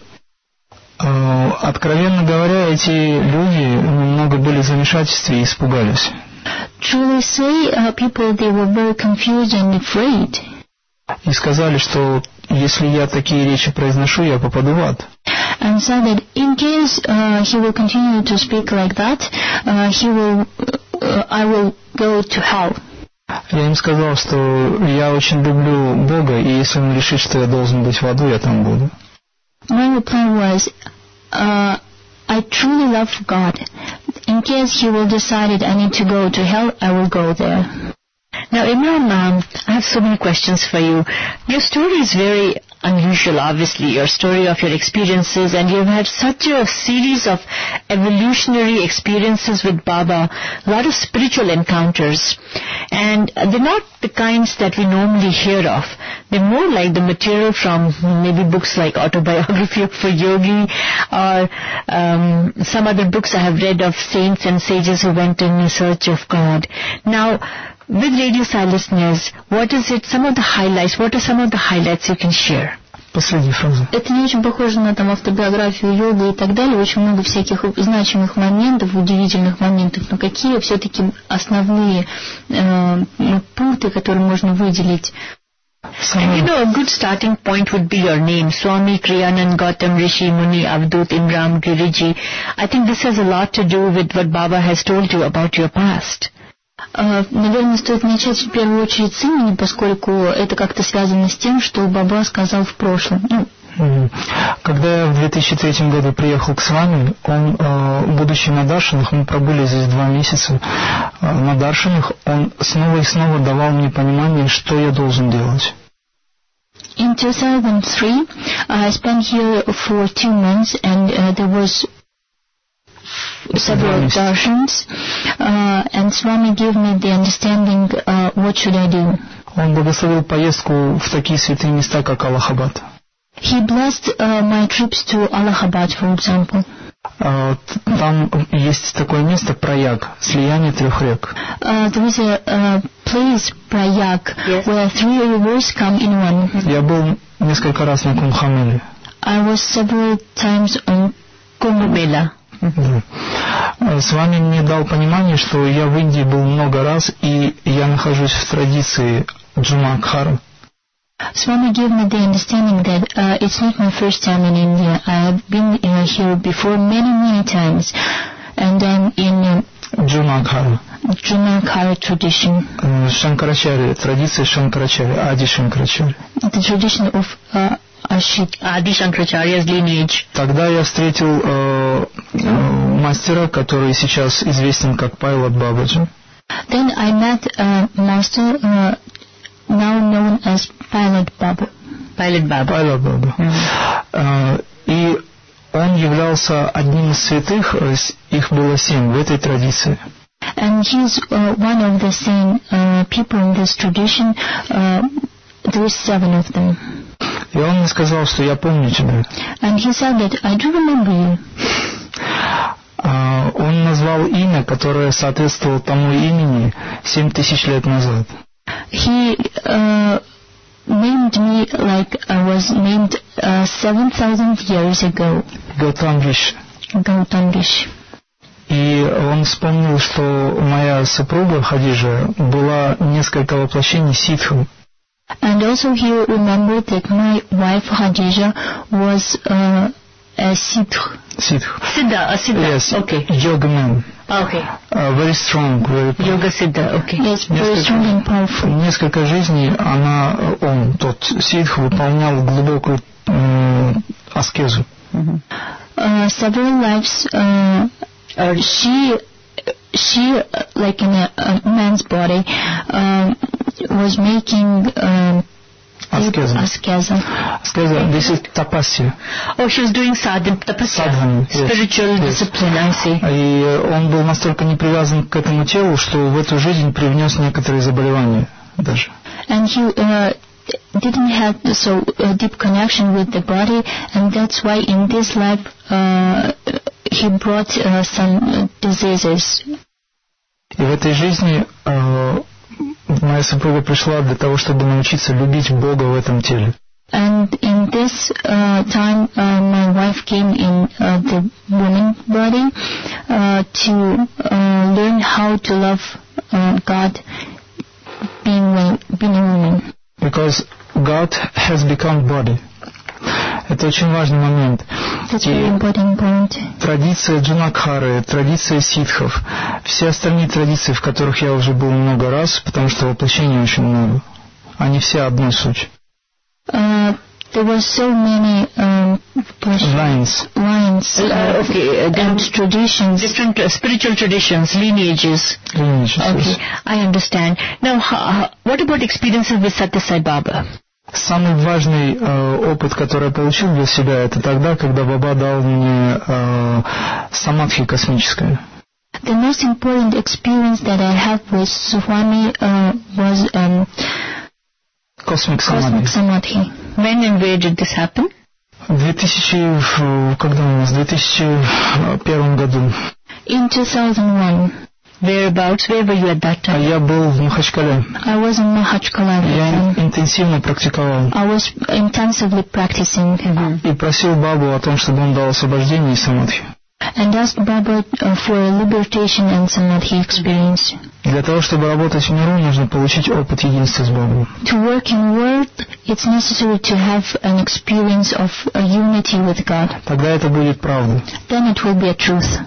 Speaker 7: Uh, откровенно говоря, эти люди немного были в замешательстве и испугались.
Speaker 8: Truly say, uh, people, they were very confused and afraid.
Speaker 7: И сказали, что если я такие речи произношу, я попаду в ад.
Speaker 8: And said that in case uh, he will continue to speak like that, uh, he will, uh, I will go to hell.
Speaker 7: Я им сказал, что я очень люблю Бога, и если Он решит, что я должен быть в аду, я там буду.
Speaker 8: My reply was, uh, I truly love God. In case he will decide I need to go to hell, I will go there.
Speaker 1: Now, Imran, um, I have so many questions for you. Your story is very unusual, obviously, your story of your experiences, and you've had such a series of evolutionary experiences with Baba, a lot of spiritual encounters. And they're not the kinds that we normally hear of. They're more like the material from maybe books like Autobiography for Yogi, or um, some other books I have read of saints and sages who went in search of God. Now, with Radio Sai listeners, what is it, some of the highlights, what are some of the highlights you can share?
Speaker 7: Последняя фраза.
Speaker 8: Это не очень похоже на там автобиографию йога и так далее, очень много всяких значимых моментов, удивительных моментов, но какие все-таки основные э, пункты, которые можно выделить?
Speaker 1: And you know, a good starting point would be your name, Swami Kriyanan Gautam Rishi Muni Avdut Imram Giriji. I think this has a lot to do with what Baba has told you about your past.
Speaker 8: Uh, наверное, стоит начать в первую очередь с имени, поскольку это как-то связано с тем, что Баба сказал в прошлом. Ну,
Speaker 7: когда я в две тысячи третьем году приехал к Свами, он, будучи на Даршинах, мы пробыли здесь два месяца, на Даршинах, он снова и снова давал мне понимание, что я должен делать.
Speaker 8: In two thousand three, I spent here for two months, and uh, there was several darshans, uh, and Swami gave me the understanding, uh, what should I do.
Speaker 7: Он благословил поездку в такие святые места, как Аллахабад.
Speaker 8: He blessed uh, my trips to Allahabad, for example.
Speaker 7: Uh, там есть такое место, Праяг, слияние трех рек.
Speaker 8: Uh, there is a uh, place, Prayag, yes, where three rivers come in one.
Speaker 7: Я был несколько раз на Кумбхамеле.
Speaker 8: I was several times on Kumbh Mela.
Speaker 7: Да. С вами мне дал понимание, что я в Индии был много раз, и я нахожусь в традиции Джумакхара.
Speaker 8: Swami gave me the understanding that uh, it's not my first time in India. I have been uh, here before many, many times, and I'm in uh,
Speaker 7: Джумакхара.
Speaker 8: Джумакхара tradition.
Speaker 7: Шанкарачарья, традиция Шанкарачарья, Ади Шанкарачарья.
Speaker 8: The tradition of uh, Ashit,
Speaker 1: Adi Shankaracharya's lineage.
Speaker 7: Тогда я встретил э, э, мастера, который сейчас известен как Пайлот Бабаджи.
Speaker 8: Then I met a master, uh, now known as Pilot Baba.
Speaker 1: Pilot Baba.
Speaker 7: Pilot Baba. Mm-hmm. Uh, и он являлся одним из святых, их было семь в этой традиции.
Speaker 8: And he's uh, one of the same uh, people in this tradition. Uh, there is seven of them.
Speaker 7: И он мне сказал, что я помню тебя.
Speaker 8: And he said that, I do remember you.
Speaker 7: А, он назвал имя, которое соответствовало тому имени семь тысяч лет назад.
Speaker 8: He uh, named me like I was named uh, seven thousand years ago.
Speaker 7: Гаутамриши.
Speaker 8: Gautamish.
Speaker 7: И он вспомнил, что моя супруга Хадижа была несколько воплощений ситхов.
Speaker 8: And also he remembered that my wife Khadija was uh, a Sidh.
Speaker 7: Ситх.
Speaker 1: Siddha, a Siddha.
Speaker 7: Yes,
Speaker 1: Okay.
Speaker 7: yoga man.
Speaker 1: Okay.
Speaker 7: Uh, very strong, very
Speaker 1: Yoga Siddha, okay.
Speaker 8: Yes, very strong and powerful.
Speaker 7: Несколько жизней она, он, тот ситх, выполнял глубокую м, аскезу.
Speaker 8: Uh, several lives, uh, uh, she, she, uh, like in a, a man's body, uh, was making um,
Speaker 7: Ascesa.
Speaker 8: ascesa.
Speaker 7: Аскеза, this is tapasya.
Speaker 1: Oh, she was doing sadhana, tapasya.
Speaker 7: Sadhana, yes.
Speaker 1: Spiritual
Speaker 7: Yes.
Speaker 1: discipline, I see.
Speaker 7: И он был настолько не привязан к этому телу, что в эту жизнь привнес некоторые заболевания даже.
Speaker 8: And he uh, didn't have so uh, deep connection with the body, and that's why in this life uh, he brought uh, some uh, diseases.
Speaker 7: И в этой жизни э, моя супруга пришла для того, чтобы научиться любить Бога в этом теле.
Speaker 8: And in this uh, time, uh, my wife came in uh, the woman body uh, to uh, learn how to love uh, God, being a, being a woman.
Speaker 7: Because God has become body. Это очень важный момент.
Speaker 8: That's very important point.
Speaker 7: Традиция Джунакхары, традиция ситхов, все остальные традиции, в которых я уже был много раз, потому что воплощений очень много, они все одной суть.
Speaker 8: Uh, there were so many um,
Speaker 7: Lines.
Speaker 8: lines
Speaker 1: Uh,
Speaker 8: uh,
Speaker 1: okay, uh,
Speaker 8: and traditions.
Speaker 1: different uh, spiritual traditions, lineages.
Speaker 7: Lineages,
Speaker 1: Okay,
Speaker 7: yes.
Speaker 1: I understand. Now, ha- what about experiences with Satya Sai Baba?
Speaker 7: Самый важный э, опыт, который я получил для себя, это тогда, когда Баба дал мне э, самадхи космическое.
Speaker 8: The most important experience that I had with Swami uh, was um,
Speaker 7: Космик
Speaker 8: Cosmic
Speaker 7: самадхи.
Speaker 8: Samadhi.
Speaker 1: When and where did this happen?
Speaker 7: В две тысячи, в- когда у нас, в две тысячи первом году.
Speaker 8: In two thousand one,
Speaker 1: Whereabouts? Where were you at that
Speaker 7: А
Speaker 1: time?
Speaker 7: я был в Махачкале.
Speaker 8: I was in Mahachkala at
Speaker 7: Я
Speaker 8: that time.
Speaker 7: интенсивно практиковал
Speaker 8: I was intensively practicing
Speaker 7: и просил Бабу о том, чтобы он дал освобождение и самадхи.
Speaker 8: and asked Baba uh, for a libertation and Samadhi experience.
Speaker 7: Для того, чтобы работать в миру, нужно получить опыт единства с Богом.
Speaker 8: To work in world, it's necessary to have an experience of a unity with God.
Speaker 7: Тогда это будет правда.
Speaker 8: Then it will be a truth.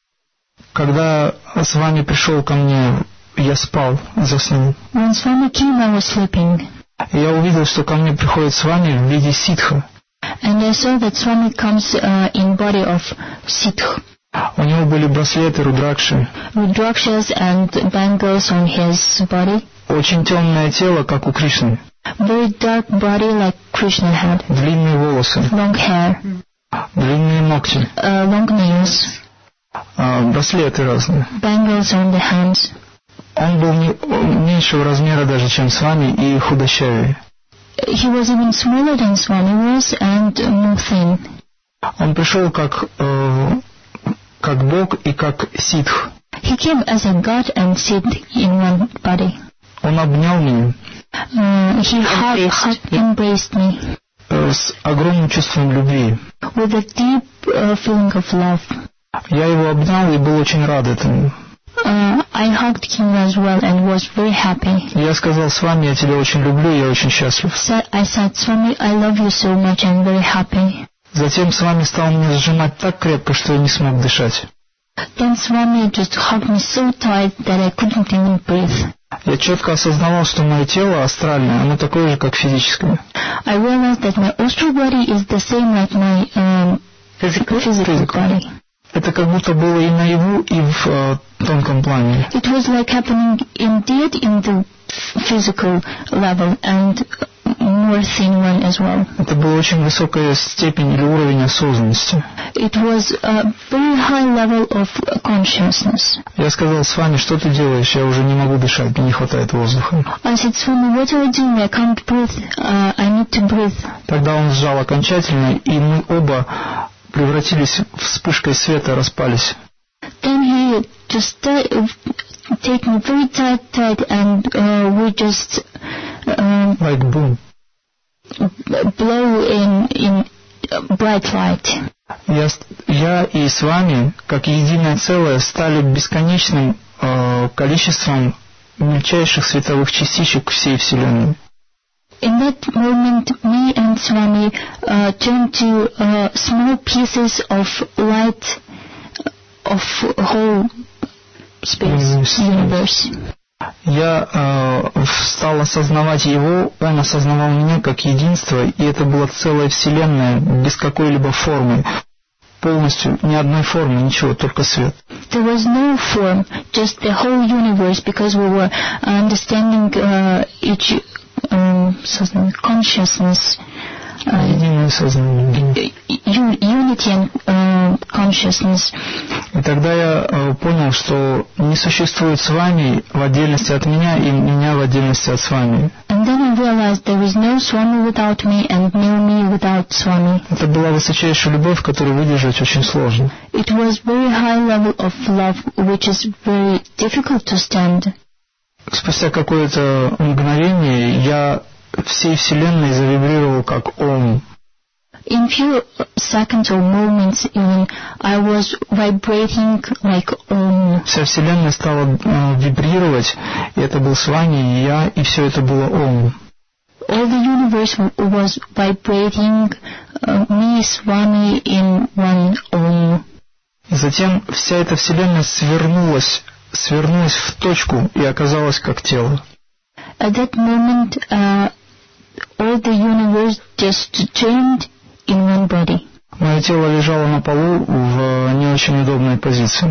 Speaker 7: Когда с вами пришел ко мне, я спал, заснул.
Speaker 8: When Swami came, I was sleeping.
Speaker 7: И я увидел, что ко мне приходит с вами в виде ситха.
Speaker 8: And I saw that Swami comes uh, in body of Sidh,
Speaker 7: У него были браслеты, рудракши.
Speaker 8: with drakshas and bangles on his body.
Speaker 7: Очень темное тело, как у Кришны.
Speaker 8: Very dark body like Krishna had.
Speaker 7: Длинные волосы,
Speaker 8: Long hair,
Speaker 7: длинные ногти,
Speaker 8: uh, long nails,
Speaker 7: а, браслеты разные.
Speaker 8: bangles on the hands.
Speaker 7: Он был не- меньшего размера даже, чем с вами, и худощавее.
Speaker 8: He was even smaller than Swami was and more thin.
Speaker 7: Он пришел как, э, как Бог и как ситх.
Speaker 8: He came as a god and Sidh in one body.
Speaker 7: Он обнял меня
Speaker 8: Uh, he hugged,
Speaker 1: Embraced.
Speaker 8: hugged, embraced me
Speaker 7: э, с огромным чувством любви.
Speaker 8: with a deep uh, feeling of love.
Speaker 7: Я его обнял и был очень рад этому.
Speaker 8: Uh, I hugged him as well and was very happy.
Speaker 7: Я сказал: с вами я тебя очень люблю, я очень счастлив.
Speaker 8: So I said, Swami, I love you so much, I'm very happy.
Speaker 7: Затем с вами стал меня сжимать так крепко, что я не смог дышать.
Speaker 8: Then Swami just hugged me so tight that I couldn't even breathe.
Speaker 7: Я четко осознавал, что мое тело астральное, оно такое же, как физическое.
Speaker 8: I realized that my astral body is the same like my um, physical, physical
Speaker 7: Physical.
Speaker 8: body.
Speaker 7: Это как будто было и наяву, и в э, тонком плане.
Speaker 8: It was like happening indeed in the physical level and more thin one as well.
Speaker 7: Это была очень высокая степень или уровень осознанности.
Speaker 8: It was a very high level of consciousness.
Speaker 7: Я сказал: Свами, что ты делаешь? Я уже не могу дышать, мне не хватает воздуха.
Speaker 8: I said, Swami, what are you doing? I can't breathe. Uh, I need to breathe.
Speaker 7: Тогда он сжал окончательно, и мы оба превратились вспышкой света, распались.
Speaker 8: Then he just uh, take me very tight, tight, and uh, we just uh,
Speaker 7: Like boom.
Speaker 8: blow in in bright light.
Speaker 7: Я, я и с вами, как единое целое, стали бесконечным э, количеством мельчайших световых частичек всей Вселенной.
Speaker 8: In that moment, me and Swami uh, turned to uh, small pieces of light of whole space, universe.
Speaker 7: Я э, стал осознавать его, он осознавал меня как единство, и это была целая Вселенная без какой-либо формы, полностью ни одной формы, ничего, только свет.
Speaker 8: There was no form, just the whole universe, because we were understanding uh, each um, consciousness.
Speaker 7: Единое сознание.
Speaker 8: Unity and uh, consciousness.
Speaker 7: И тогда я э, понял, что не существует с вами в отдельности от меня и меня в отдельности от с вами.
Speaker 8: And then I realized there is no Swami without me and no me without Swami.
Speaker 7: Это была высочайшая любовь, которую выдержать очень сложно.
Speaker 8: It was very high level of love, which is very difficult to stand.
Speaker 7: Спустя какое-то мгновение я всей Вселенной завибрировал как Ом.
Speaker 8: In few seconds or moments even, I was vibrating like Om.
Speaker 7: Вся Вселенная стала э, вибрировать, и это был с вами, и я, и все это было Ом.
Speaker 8: All the universe was vibrating, uh, me, Swami, in one Om.
Speaker 7: И затем вся эта Вселенная свернулась, свернулась в точку и оказалась как тело.
Speaker 8: At that moment, uh, all the universe just turned in one body.
Speaker 7: Мое тело лежало на полу в не очень удобной позиции.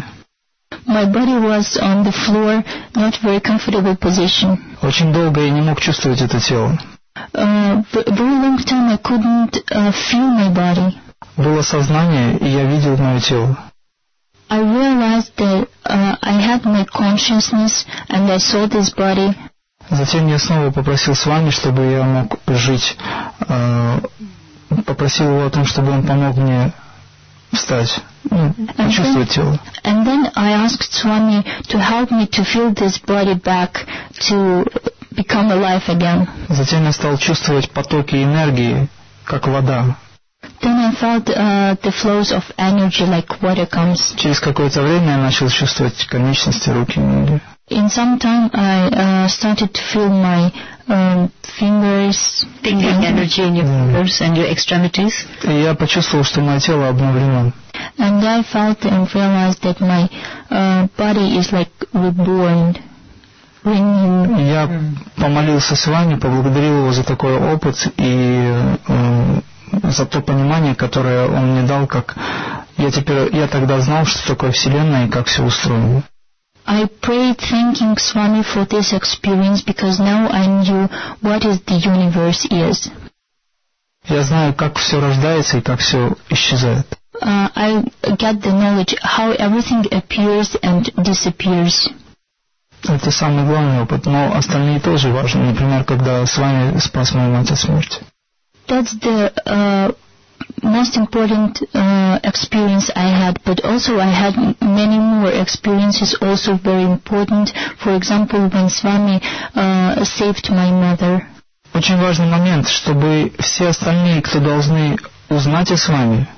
Speaker 8: My body was on the floor, not very comfortable position.
Speaker 7: Очень долго я не мог чувствовать это тело.
Speaker 8: Uh, for a very long time I couldn't uh, feel my body.
Speaker 7: Было сознание, и я видел мое тело.
Speaker 8: I realized that uh, I had my consciousness and I saw this body.
Speaker 7: Затем я снова попросил с вами, чтобы я мог жить, э, попросил его о том, чтобы он помог мне встать, ну, почувствовать тело.
Speaker 8: And then I asked Swami to help me to feel this body back, to become alive again.
Speaker 7: Затем я стал чувствовать потоки энергии, как вода.
Speaker 8: Then I felt uh, the flows of energy like water comes.
Speaker 7: Через какое-то время я начал чувствовать конечности, руки и ноги.
Speaker 8: In some time I uh, started to feel my um, fingers,
Speaker 1: Tingling energy in your fingers and your extremities.
Speaker 7: И я почувствовал, что мое тело обновлено.
Speaker 8: and I felt and realized that my uh, body is like reborn. Renewed.
Speaker 7: Я помолился с вами, поблагодарил его за такой опыт и э, за то понимание, которое он мне дал, как я теперь, я тогда знал, что такое Вселенная и как все устроено.
Speaker 8: I prayed thanking Swami for this experience because now I knew what is the universe is.
Speaker 7: Я знаю, как все рождается и как все исчезает.
Speaker 8: Uh, I get the knowledge how everything appears and disappears.
Speaker 7: Это самый главный опыт, но остальные тоже важны. Например, когда с вами спас мою мать от смерти.
Speaker 8: That's the uh, most important uh, experience I had, but also I had many more experiences also very important. For example, when Swami uh, saved my mother.
Speaker 7: Очень важный момент, чтобы все остальные, кто должны узнать о с вами,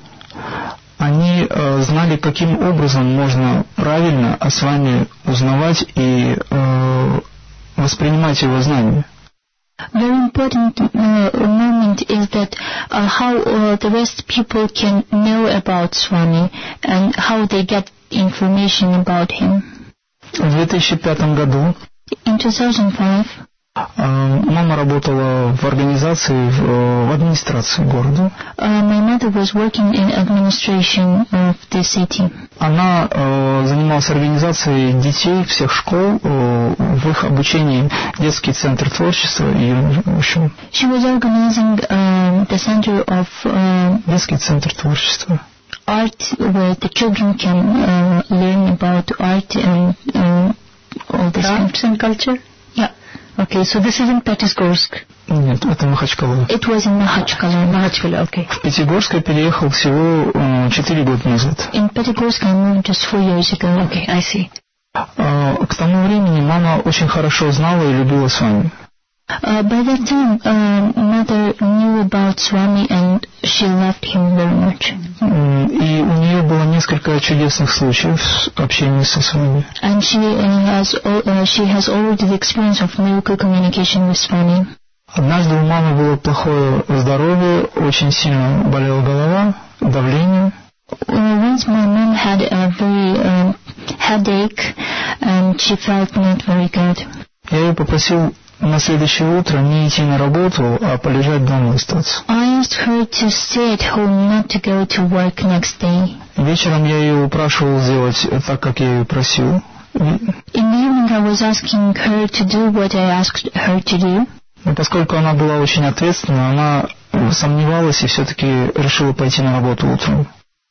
Speaker 7: они э, знали, каким образом можно правильно о с вами узнавать и э, воспринимать его знания.
Speaker 8: Very important uh, moment is that uh, how uh, the rest people can know about Swami and how they get information about him.
Speaker 7: В две тысячи пятом году
Speaker 8: In two thousand five,
Speaker 7: Мама работала в организации, в, в администрации города.
Speaker 8: Uh, my mother was working in administration of the city.
Speaker 7: Она э, занималась организацией детей всех школ э, в их обучении, детский центр творчества и, в общем,
Speaker 8: She was organizing uh, the center of uh,
Speaker 7: детский центр творчества.
Speaker 8: art where the children can uh, learn about art and uh, all this
Speaker 1: Arts and culture?
Speaker 8: Yeah.
Speaker 1: Okay, so this is in Petisgorsk.
Speaker 7: Нет, это Махачкала.
Speaker 8: It was in Makhachkala.
Speaker 1: Mahachkala, okay.
Speaker 7: В Пятигорск я переехал всего э, четыре года назад.
Speaker 8: In Petigorsk I moved just four years ago.
Speaker 1: Okay, I see.
Speaker 7: Э, к тому времени мама очень хорошо знала и любила Свами.
Speaker 8: Uh, by that time, uh, mother knew about Swami and she loved him very much.
Speaker 7: И у нее было несколько чудесных случаев с общения со Свами.
Speaker 8: And she uh, has al- uh, she has already the experience of miracle communication with Swami.
Speaker 7: Однажды у мамы было плохое здоровье, очень сильно болела голова, давление.
Speaker 8: Uh, once my mom had a very um, headache and she felt not very good.
Speaker 7: Я ее попросил на следующее утро не идти на работу, а полежать дома и остаться.
Speaker 8: I asked her to stay at home, not to go to work next day.
Speaker 7: Вечером я ее упрашивал сделать так, как я ее просил.
Speaker 8: In the evening, I was asking her to do what I asked her to do.
Speaker 7: Но поскольку она была очень ответственна, она сомневалась и все-таки решила пойти на работу утром.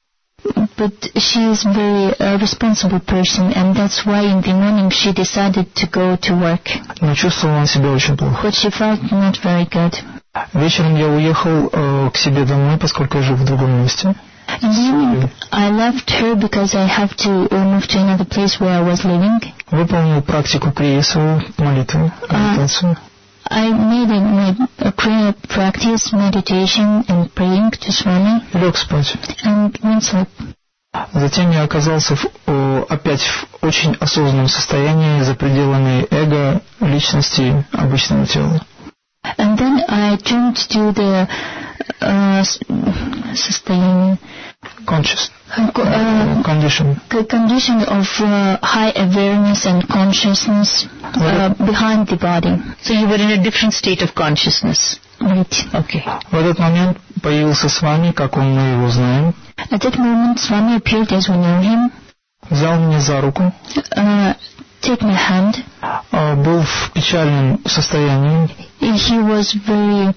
Speaker 8: But she is a very uh, responsible person, and that's why in the morning she decided to go to work.
Speaker 7: Но чувствовала она себя очень плохо.
Speaker 8: But she felt not very good.
Speaker 7: Вечером я уехал э, к себе домой, поскольку я жил в другом месте.
Speaker 8: In the evening, I left her because I have to uh, move to another place where I was living.
Speaker 7: Выполнил практику крия свою, молитву, медитацию.
Speaker 8: I made a, my, a prayer practice, meditation and praying to Swami,
Speaker 7: Лег спать.
Speaker 8: and went sleep.
Speaker 7: Затем я оказался в, о, опять в очень осознанном состоянии за пределами эго, личности, обычного тела.
Speaker 8: And then I turned to the uh, s- состояние,
Speaker 7: Conscious.
Speaker 8: uh,
Speaker 7: Condition.
Speaker 8: the condition of uh, high awareness and consciousness uh, behind the body.
Speaker 1: So you were in a different state of consciousness.
Speaker 8: Right.
Speaker 1: Okay.
Speaker 7: В этот момент появился с вами, как он, мы его знаем,
Speaker 8: At that moment, Swami appeared as we know him,
Speaker 7: взял меня за руку,
Speaker 8: uh, take my hand.
Speaker 7: а, был в печальном состоянии
Speaker 8: He was very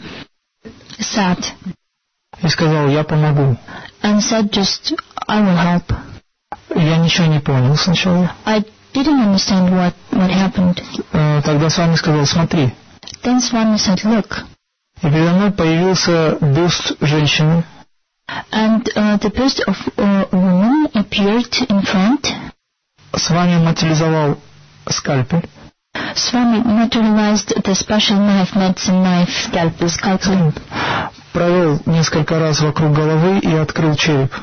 Speaker 8: sad
Speaker 7: и сказал: «Я помогу».
Speaker 8: and said just, I will help.
Speaker 7: Я ничего не понял сначала.
Speaker 8: I didn't understand what, what happened.
Speaker 7: Э, Тогда с вами сказал: «Смотри».
Speaker 8: Then Swami said, look.
Speaker 7: И передо мной появился бюст женщины.
Speaker 8: And uh, the bust of a woman appeared in front.
Speaker 7: С вами материализовал скальпель.
Speaker 8: Swami materialized the special knife, medicine knife, scalpel, scalpel.
Speaker 7: Провел несколько раз вокруг головы и открыл череп.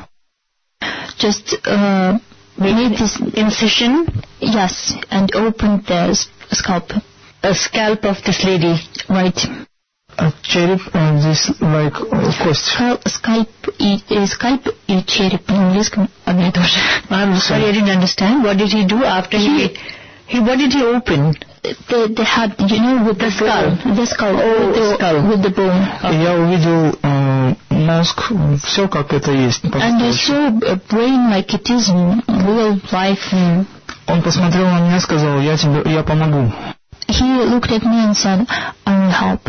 Speaker 8: Just uh, made this
Speaker 1: Incision,
Speaker 8: yes, and opened the s- scalp.
Speaker 1: a scalp of this lady.
Speaker 8: Right.
Speaker 7: А череп, э, здесь like э, кость.
Speaker 8: Scalp, scalp и, э, scalp и череп на английском одно и то же.
Speaker 1: I'm sorry, I didn't understand. What did he do after he... he what did he open?
Speaker 8: The, the head, you know, with the,
Speaker 1: The skull.
Speaker 8: bone. The skull.
Speaker 1: Oh,
Speaker 8: with the
Speaker 1: skull.
Speaker 8: With the bone.
Speaker 7: И я увидел э, мозг, все как это есть.
Speaker 8: And I
Speaker 7: по-настоящему.
Speaker 8: saw a brain like it is in real life. Mm.
Speaker 7: Он посмотрел на меня и сказал: «Я тебе, я помогу».
Speaker 8: He looked at me and said, I will help.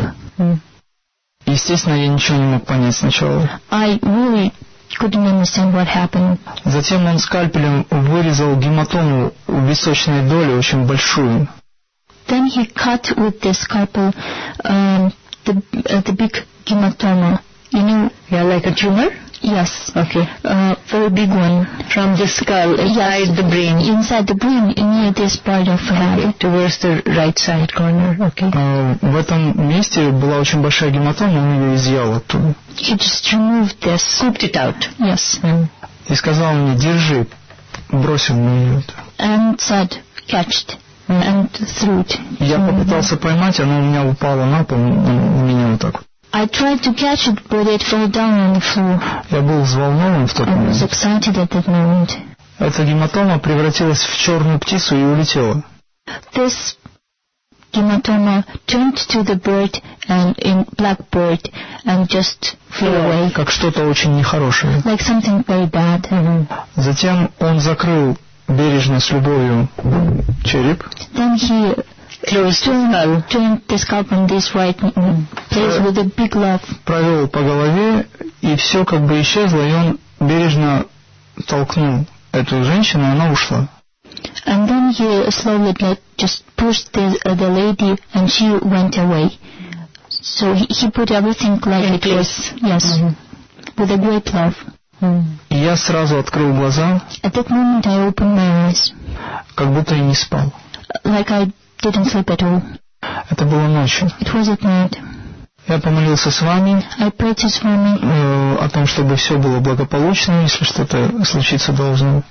Speaker 7: Естественно, я ничего не мог понять сначала.
Speaker 8: I really couldn't understand what happened.
Speaker 7: Затем он скальпелем вырезал гематому в височной доле, очень большую.
Speaker 8: Then he cut with the scalpel um, the, uh, the big hematoma. You know,
Speaker 1: Yeah, like a tumor?
Speaker 8: yes,
Speaker 1: Okay.
Speaker 8: uh, very big one.
Speaker 1: From the skull, inside
Speaker 8: Yes,
Speaker 1: the brain.
Speaker 8: Inside the brain, near this part of the head.
Speaker 1: Towards the right side corner. Okay.
Speaker 7: Э, В этом месте была очень большая гематома, он ее изъял оттуда.
Speaker 8: He just removed this.
Speaker 1: Scooped it out.
Speaker 8: Yes.
Speaker 7: И сказал мне: «Держи». Бросил мне ее.
Speaker 8: And said, catched. And threw it.
Speaker 7: Я попытался поймать, она у меня упала на пол, у меня вот так вот.
Speaker 8: I tried to catch it, but it fell down on the floor.
Speaker 7: Я был взволнован в тот
Speaker 8: I was
Speaker 7: момент.
Speaker 8: excited at that moment.
Speaker 7: Эта гематома превратилась в черную птицу и улетела.
Speaker 8: This hematoma turned to the bird and in blackbird and just flew away.
Speaker 7: Как что-то очень нехорошее.
Speaker 8: Like something very bad.
Speaker 7: Затем он закрыл бережно с любовью череп.
Speaker 8: Then he closed turned, turned the scalp on this right place with a big love.
Speaker 7: Провел по голове, и все как бы исчезло, и он бережно толкнул эту женщину, и она ушла.
Speaker 8: And then he slowly like, just pushed the, uh, the lady, and she went away. So he, he put everything like it was, yes, mm-hmm. with a great love.
Speaker 7: И я сразу открыл глаза.
Speaker 8: At that moment I opened my eyes.
Speaker 7: Как будто и не спал.
Speaker 8: Like I didn't sleep at all.
Speaker 7: Это было ночью.
Speaker 8: It was at night.
Speaker 7: Я помолился с вами
Speaker 8: I prayed to Swami,
Speaker 7: э, о том, чтобы все было благополучно, если что-то случиться должно.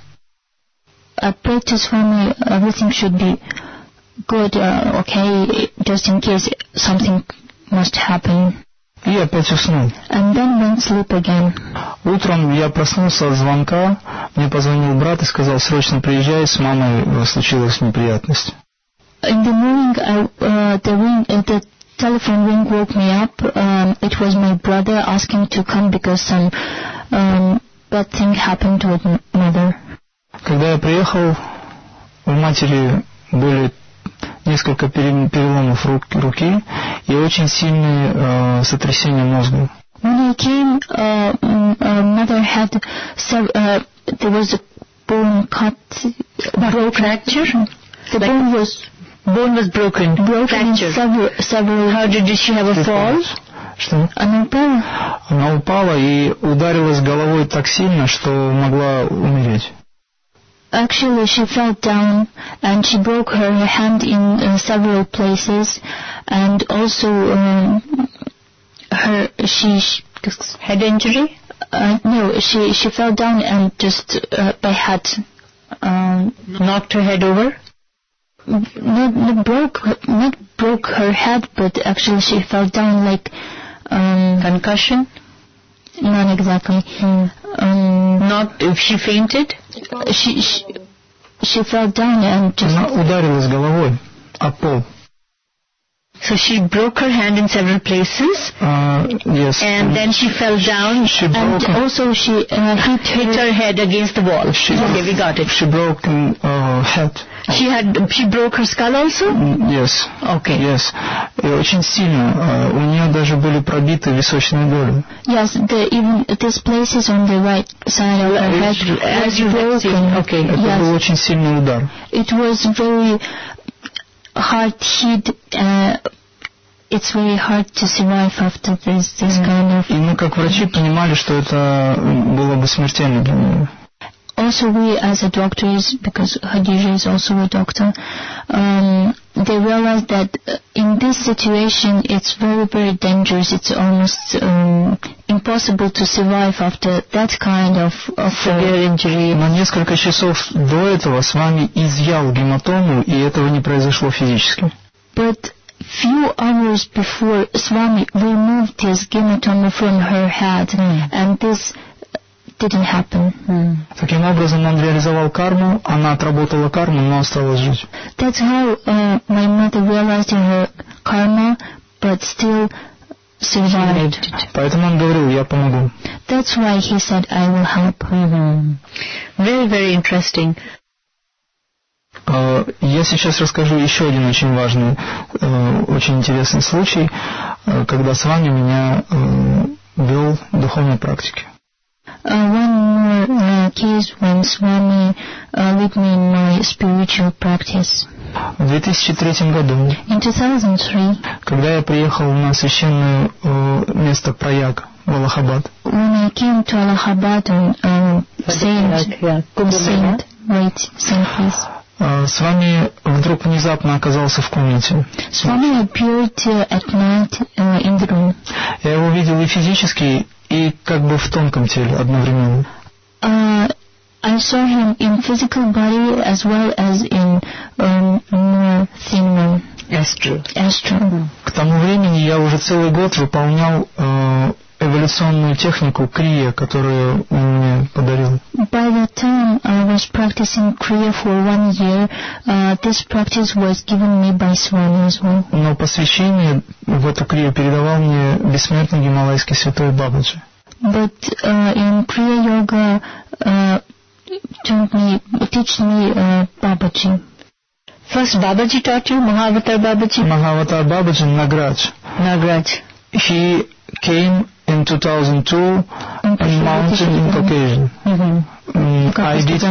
Speaker 8: I prayed to Swami everything should be good, uh, okay, just in case something must happen.
Speaker 7: И опять уснул.
Speaker 8: And then went sleep again.
Speaker 7: Утром я проснулся от звонка, мне позвонил брат и сказал: срочно приезжай, с мамой случилась неприятность.
Speaker 8: In the morning, I, uh, the ring, uh, the telephone ring woke me up. Um, it was my brother asking to come because some um, bad thing happened with my mother.
Speaker 7: Когда я приехал, у матери были несколько переломов руки и очень сильные э, сотрясения мозга.
Speaker 8: When I came, uh, uh, mother had sev- uh, there was a bone cut, broke fracture. The like bone was
Speaker 1: bone was broken,
Speaker 8: broken in several, several.
Speaker 1: How did she have a fall?
Speaker 7: Что?
Speaker 8: Она упала.
Speaker 7: Она упала и ударилась головой так сильно, что могла умереть.
Speaker 8: Actually, she fell down and she broke her hand in uh, several places, and also um, her she, she
Speaker 1: head injury.
Speaker 8: Uh, no, she she fell down and just uh, by head um,
Speaker 1: knocked her head over.
Speaker 8: Not, not broke not broke her head, but actually she fell down like um,
Speaker 1: concussion.
Speaker 8: Not exactly.
Speaker 1: Mm.
Speaker 8: Um,
Speaker 1: Not if she fainted.
Speaker 8: She, she she fell down and just.
Speaker 7: Она ударилась головой о пол.
Speaker 1: So she broke her hand in several places.
Speaker 7: Uh, yes.
Speaker 1: And then she fell down.
Speaker 7: She
Speaker 8: and
Speaker 7: broke
Speaker 8: also she uh, hit,
Speaker 1: hit her head against the wall.
Speaker 7: She,
Speaker 1: okay, we got it.
Speaker 7: She broke uh, head.
Speaker 1: She had she broke her skull also.
Speaker 7: Yes.
Speaker 1: Okay.
Speaker 7: Yes. И очень сильно. Uh, у нее даже были пробиты височные доли.
Speaker 8: Yes, the, even these places on the right side of her head
Speaker 1: as you
Speaker 8: broken.
Speaker 1: Okay.
Speaker 7: Это
Speaker 8: yes.
Speaker 7: был очень сильный удар.
Speaker 8: It was very hard hit. Uh, it's very hard to survive after this this mm. kind of.
Speaker 7: И мы как врачи понимали, что это было бы смертельно для нее.
Speaker 8: Also, we as a doctors, because Khadija is also a doctor, um, they realized that in this situation it's very, very dangerous. It's almost um, impossible to survive after that kind of, of severe injury.
Speaker 7: На несколько часов до этого с вами изъял гематому, и этого не произошло физически.
Speaker 8: But few hours before, Swami removed this hematoma from her head, mm. and this didn't happen.
Speaker 1: Mm.
Speaker 7: Таким образом, он реализовал карму, она отработала карму, но осталась жить.
Speaker 8: That's how uh, my mother realized her karma, but still survived.
Speaker 7: Поэтому он говорил: я помогу.
Speaker 8: That's why he said, I will help.
Speaker 1: Mm-hmm. Very, very interesting.
Speaker 7: Uh, я сейчас расскажу еще один очень важный, uh, очень интересный случай, uh, когда с вами меня uh, вел духовной практике.
Speaker 8: Uh, one more uh, case when Swami uh, led me in my spiritual practice.
Speaker 7: В две тысячи третьем году,
Speaker 8: in two thousand three,
Speaker 7: когда я приехал на священное uh, место Праяг, в Аллахабад,
Speaker 8: when I came to Allahabad on um, Saint,
Speaker 1: yeah.
Speaker 8: Saint, wait, Saint, please.
Speaker 7: Uh, с вами вдруг внезапно оказался в комнате.
Speaker 8: Swami appeared uh, at night uh, in the room.
Speaker 7: Я его видел и физически, и как бы в тонком теле одновременно.
Speaker 8: Uh, I saw him in physical body as well as in um, more thin one.
Speaker 1: Astral.
Speaker 8: Astral.
Speaker 7: К тому времени я уже целый год выполнял uh, революционную технику крия, которую он мне подарил.
Speaker 8: By that time, I was practicing Kriya for one year. Uh, this practice was given me by Swami as well.
Speaker 7: Но посвящение в эту крию передавал мне бессмертный гималайский святой Бабаджи.
Speaker 8: But uh, in Kriya Yoga, uh, taught me, teach me uh, Babaji.
Speaker 1: First Babaji taught you, Mahavatar Babaji?
Speaker 7: Mahavatar Babaji Nagraj.
Speaker 1: Nagraj.
Speaker 7: He came in two thousand two in mountain in Caucasia.
Speaker 1: Mm-hmm.
Speaker 7: Um, I did,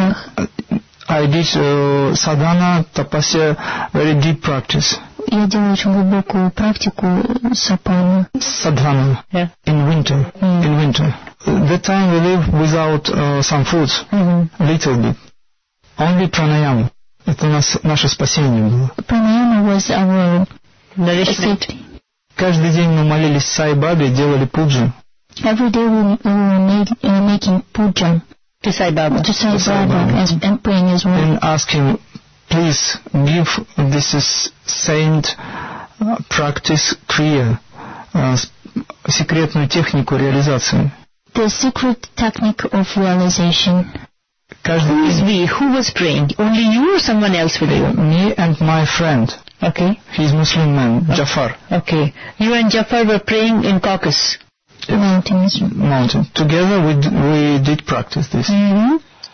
Speaker 7: I did uh, sadhana, tapasya, very deep practice.
Speaker 8: Я делаю очень глубокую практику сапана.
Speaker 7: Sadhana.
Speaker 1: Yeah.
Speaker 7: In winter.
Speaker 8: Mm.
Speaker 7: In winter. That time we live without uh, some foods.
Speaker 1: Mm-hmm.
Speaker 7: Little bit. Only pranayama. Это нас, наше спасение было.
Speaker 8: Pranayama was our
Speaker 1: Nourishment.
Speaker 8: safety.
Speaker 7: Каждый день мы молились Сай Бабе, делали пуджи.
Speaker 8: Every day we, we were made, uh, making puja
Speaker 1: To Sai Baba.
Speaker 8: to Sai
Speaker 7: Sai
Speaker 8: Baba
Speaker 7: Baba.
Speaker 8: as, and praying as well.
Speaker 7: And ask him, please give this is saint uh, practice kriya, uh, с- секретную технику реализации.
Speaker 8: The secret technique of realization.
Speaker 7: Каждый
Speaker 1: Who is
Speaker 7: день
Speaker 1: we? Who was praying? Only you or someone else with you?
Speaker 7: me and my friend,
Speaker 1: Okay.
Speaker 7: he's Muslim man, Jafar,
Speaker 1: Okay. You and Jafar were praying in Caucasus.
Speaker 8: Mountains.
Speaker 7: mountain. Together we, d- we did practice this.
Speaker 1: Mm-hmm.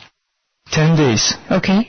Speaker 7: Ten days.
Speaker 1: Okay.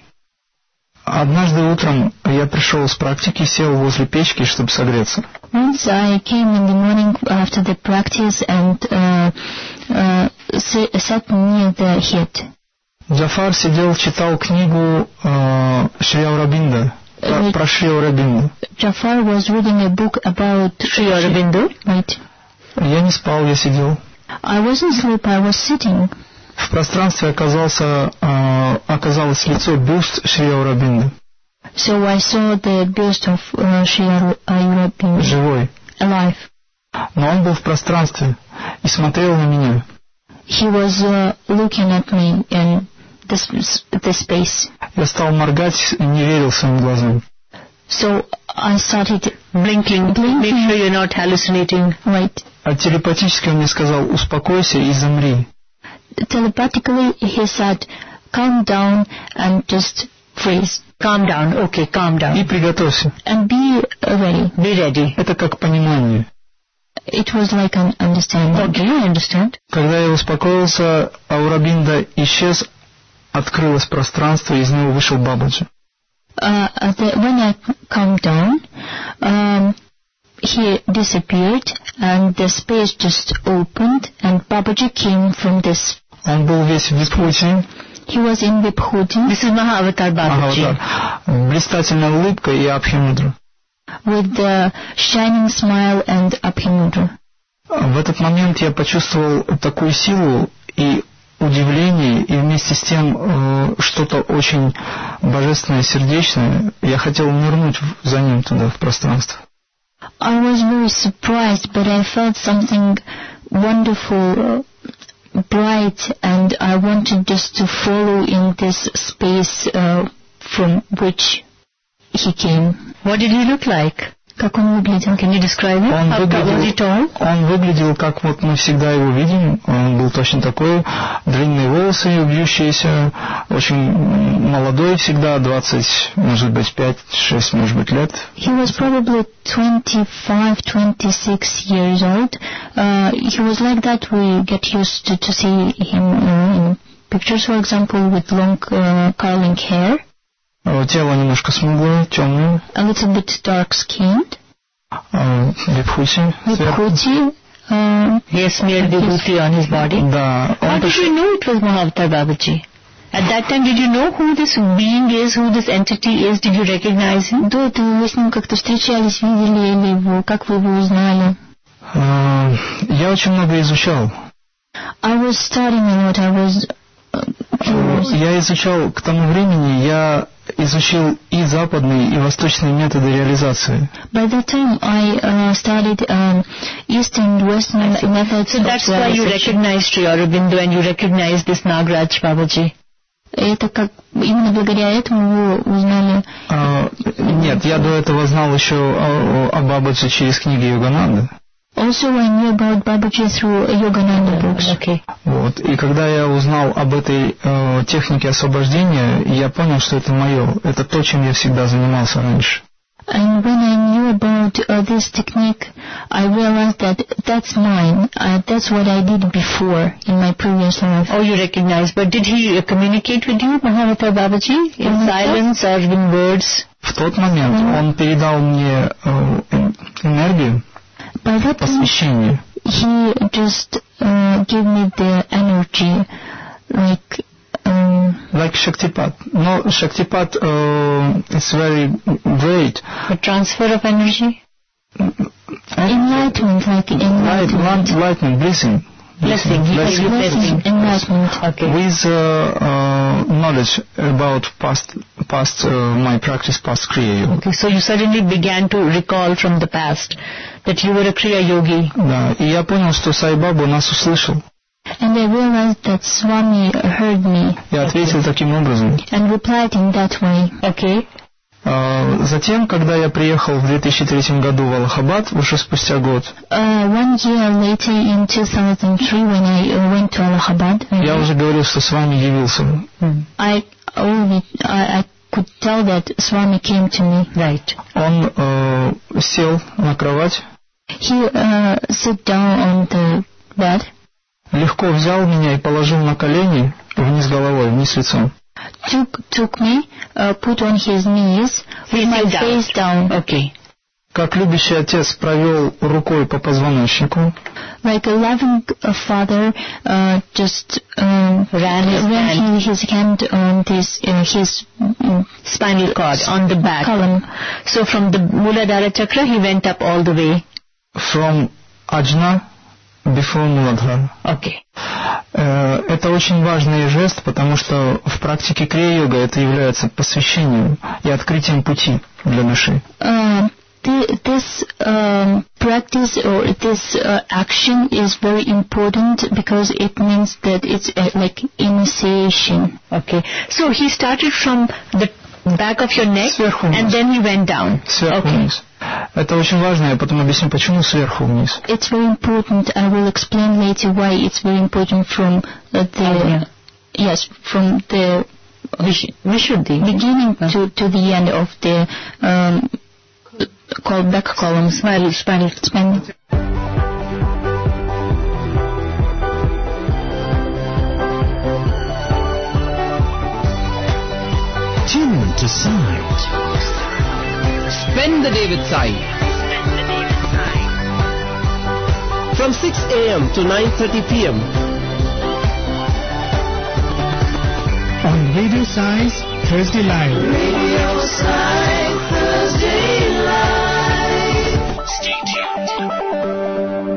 Speaker 7: Однажды утром я пришел с практики, сел возле печки, чтобы согреться.
Speaker 8: Once I came in the morning after the practice and uh, uh, sa- sat near the heat.
Speaker 7: Джафар сидел, читал книгу э, Шри Аурабинда, про,
Speaker 8: Э,
Speaker 7: про Шри Аурабинду.
Speaker 8: Jafar was reading a book about
Speaker 1: Sri Aurobindo.
Speaker 8: Right.
Speaker 7: Я не спал, я сидел.
Speaker 8: I wasn't asleep, I was sitting.
Speaker 7: В пространстве оказался, э, оказалось лицо бюст Шри Аурабинда,
Speaker 8: So I saw the bust of uh, Sri Aurobindo
Speaker 7: живой.
Speaker 8: alive.
Speaker 7: Но он был в пространстве и смотрел на меня.
Speaker 8: He was uh, looking at me in this, this space.
Speaker 7: Я стал моргать и не верил своим глазам.
Speaker 8: So I started
Speaker 1: Blinking.
Speaker 8: Blinking.
Speaker 1: Make sure you're not hallucinating.
Speaker 8: right.
Speaker 7: А телепатически он мне сказал, успокойся и замри.
Speaker 8: Telepathically, he said, calm down and just freeze.
Speaker 1: Calm down. Okay, calm
Speaker 7: И
Speaker 1: down.
Speaker 7: приготовься.
Speaker 8: And be ready.
Speaker 1: Be ready.
Speaker 7: Это как понимание.
Speaker 8: It was like an understanding.
Speaker 1: Okay, I understand.
Speaker 7: Когда я успокоился, Аурабинда исчез, открылось пространство, и из него вышел Бабаджи.
Speaker 8: Uh, at the, when I calmed down, um, he disappeared and the space just opened and Babaji came from this.
Speaker 7: Он был весь в випхути,
Speaker 8: He was in Vibhuti
Speaker 1: This is Mahavatar Babaji.
Speaker 7: Махаватар, блистательная улыбка и Абхимудра.
Speaker 8: with the shining smile and Abhimudra.
Speaker 7: В этот момент я почувствовал такую силу и удивление, и вместе с тем э, что-то очень божественное, сердечное. Я хотел нырнуть в- за ним туда, в пространство.
Speaker 8: I was very surprised, but I felt something wonderful, uh, bright, and I wanted just to follow in this space uh, from which he came.
Speaker 1: What did he look like?
Speaker 8: Как он выглядел?
Speaker 1: Can you describe him?
Speaker 7: Он
Speaker 1: How was he tall?
Speaker 7: выглядел, он выглядел, как вот мы всегда его видим. Он был точно такой. Длинные волосы, вьющиеся, очень молодой всегда, двадцать, может быть, пять, шесть, может быть, лет.
Speaker 8: He was probably twenty-five, twenty-six years old. Uh, he was like that. We get used to, to see him uh, in pictures, for example, with long uh, curling hair,
Speaker 7: Э, Тело немножко смуглое, темное,
Speaker 8: a little bit dark-skinned,
Speaker 7: э, випхути.
Speaker 8: with
Speaker 7: сверху.
Speaker 8: hoodie. Uh,
Speaker 1: He has smeared vibhuti on his body.
Speaker 7: Да,
Speaker 1: How
Speaker 7: он
Speaker 1: did
Speaker 7: пришел.
Speaker 1: you know it was Mahavatar Babaji? At that time, did you know who this being is, who this entity is? Did you recognize him?
Speaker 8: До этого вы с ним как-то встречались, видели ли его, как вы его узнали?
Speaker 7: Э, Я очень много изучал.
Speaker 8: I was studying a lot. I was uh, curious.
Speaker 7: Я изучал, к тому времени я изучил и западные, и восточные методы реализации.
Speaker 8: By that time, I uh, studied um, Eastern and Western methods
Speaker 1: So
Speaker 8: of
Speaker 1: that's why you
Speaker 8: realization.
Speaker 1: recognized Sri Aurobindo and you recognized this Nagraj Babaji.
Speaker 8: Это как именно благодаря этому вы узнали.
Speaker 7: А, нет, я до этого знал еще о, о Бабаджи через книги Йогананды.
Speaker 8: Also, I knew about Babaji through Yogananda books.
Speaker 1: Okay.
Speaker 7: Вот. И когда я узнал об этой э, технике освобождения, я понял, что это мое. Это то, чем я всегда занимался раньше.
Speaker 8: And when I knew about uh, this technique, I realized that that's mine. Uh, that's what I did before in my previous life.
Speaker 1: Oh, you recognize. But did he uh, communicate with you, Mahavita Babaji, in silence or in words?
Speaker 7: В тот момент он передал мне э, энергию,
Speaker 8: By that time,
Speaker 7: посвящение.
Speaker 8: he just uh, gave me the energy, like. Um,
Speaker 7: Like Shaktipat. No, Shaktipat uh, is very great.
Speaker 1: The transfer of energy?
Speaker 8: enlightenment, like
Speaker 7: Light,
Speaker 8: enlightenment.
Speaker 7: enlightenment, blessing.
Speaker 1: Blessing. He gave you blessing.
Speaker 8: Enlightenment.
Speaker 1: Okay.
Speaker 7: With uh, uh, knowledge about past, past uh, my practice, past Kriya Yoga.
Speaker 1: Okay, so you suddenly began to recall from the past that you were a Kriya Yogi.
Speaker 7: Да, и я понял, что Sai Baba нас услышал.
Speaker 8: And I realized that Swami heard me
Speaker 7: Я ответил таким образом.
Speaker 8: and replied in that way.
Speaker 1: Okay.
Speaker 7: А, затем, когда я приехал в две тысячи третьем году в Аллахабад, уже спустя год,
Speaker 8: Uh, one year later, in two thousand three, when I uh, went to Allahabad,
Speaker 7: я уже говорил, что с вами явился.
Speaker 8: I already I, I could tell that Swami came to me.
Speaker 1: Right.
Speaker 7: Он э, сел на кровать,
Speaker 8: He uh, sat down on the bed,
Speaker 7: легко взял меня и положил на колени вниз головой, вниз лицом.
Speaker 8: took took me, uh, put on his knees, with my
Speaker 1: Facing down.
Speaker 8: face down,
Speaker 1: Okay.
Speaker 7: Как любящий отец провел рукой по позвоночнику,
Speaker 8: like a loving uh, father, uh, just um,
Speaker 1: Ran his
Speaker 8: ran
Speaker 1: hand.
Speaker 8: his hand on this uh, his um,
Speaker 1: Spinal cord on the back.
Speaker 8: column.
Speaker 1: So from the Muladhara Chakra, he went up all the way.
Speaker 7: from Ajna before Muladhara.
Speaker 1: Okay.
Speaker 7: Э, Это очень важный жест, потому что в практике крия-йога это является посвящением и открытием пути для души.
Speaker 8: Uh, thi- this um, practice or this uh, action is very important because it means that it's uh, like initiation.
Speaker 1: Okay. So he started from the back of your neck
Speaker 7: Сверху
Speaker 1: and
Speaker 7: вниз.
Speaker 1: then he went down.
Speaker 7: Сверху
Speaker 1: Okay.
Speaker 7: вниз. Это очень важно, я потом объясню, почему сверху вниз.
Speaker 8: It's very important. I will explain later why it's very important from uh, the
Speaker 1: Ajna.
Speaker 8: yes from the
Speaker 1: Vish- Vishuddhi.
Speaker 8: beginning to, to the end of the um, called back column spinal spinal spinal.
Speaker 9: Tune to Sai. Spend the day with Sai. From six a.m. to nine thirty p.m. on Radio Sai's Thursday Live.
Speaker 3: Radio Sai Thursday Live. Stay tuned.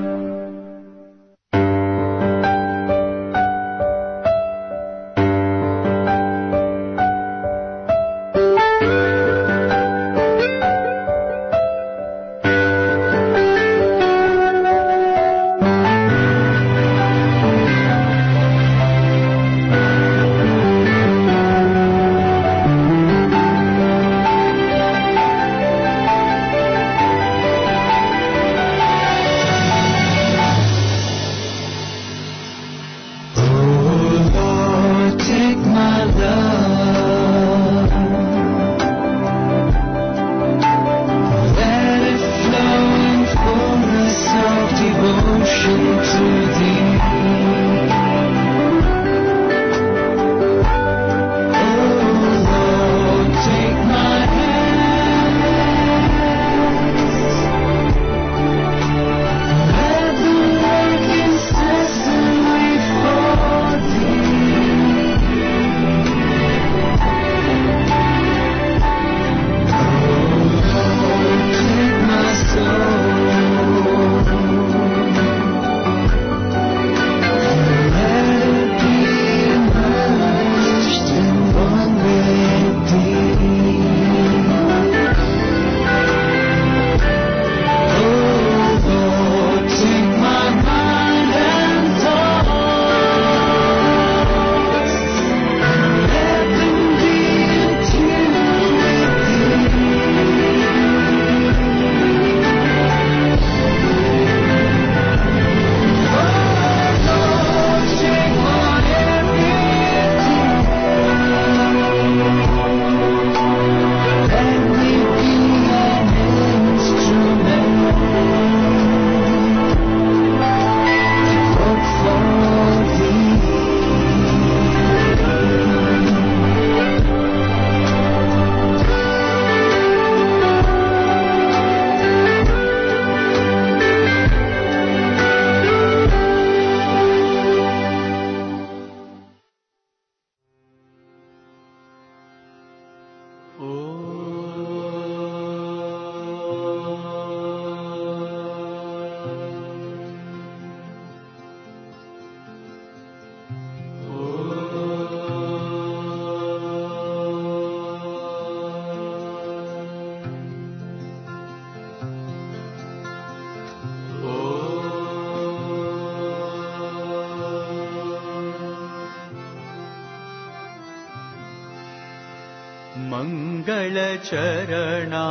Speaker 10: मङ्गलचरणा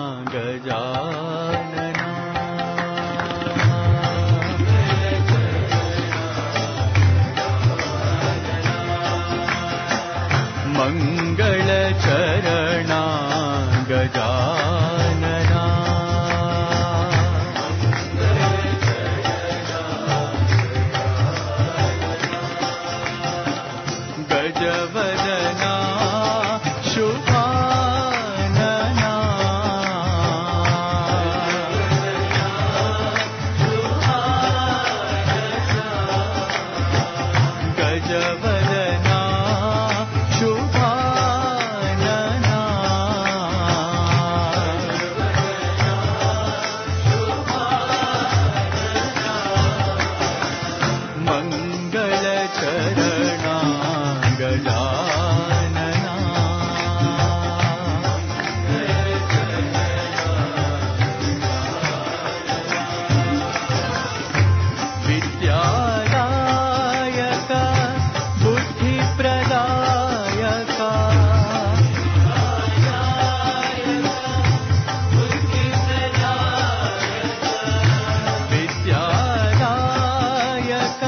Speaker 10: Gajanana मङ्गलचरणा Gajanana गजवदना शुभानना गजवदना शुभानना मङ्गलचरणा Gajanana विद्यादायक बुद्धिप्रदायक विद्यादायक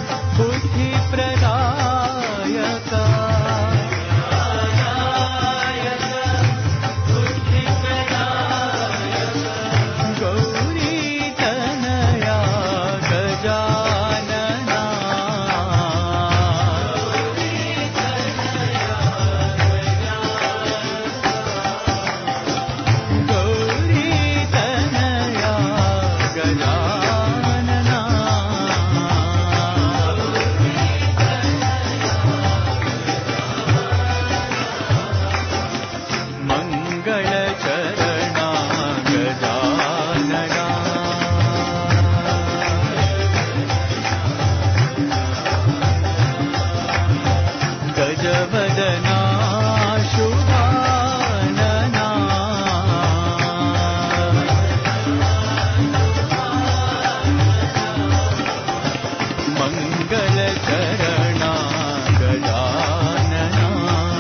Speaker 10: बुद्धिप्रदायक गौरीतनया Gajanana गौरीतनया Gajanana मङ्गलचरणा Gajanana गजवदना शुभानना मङ्गलचरणा Gajanana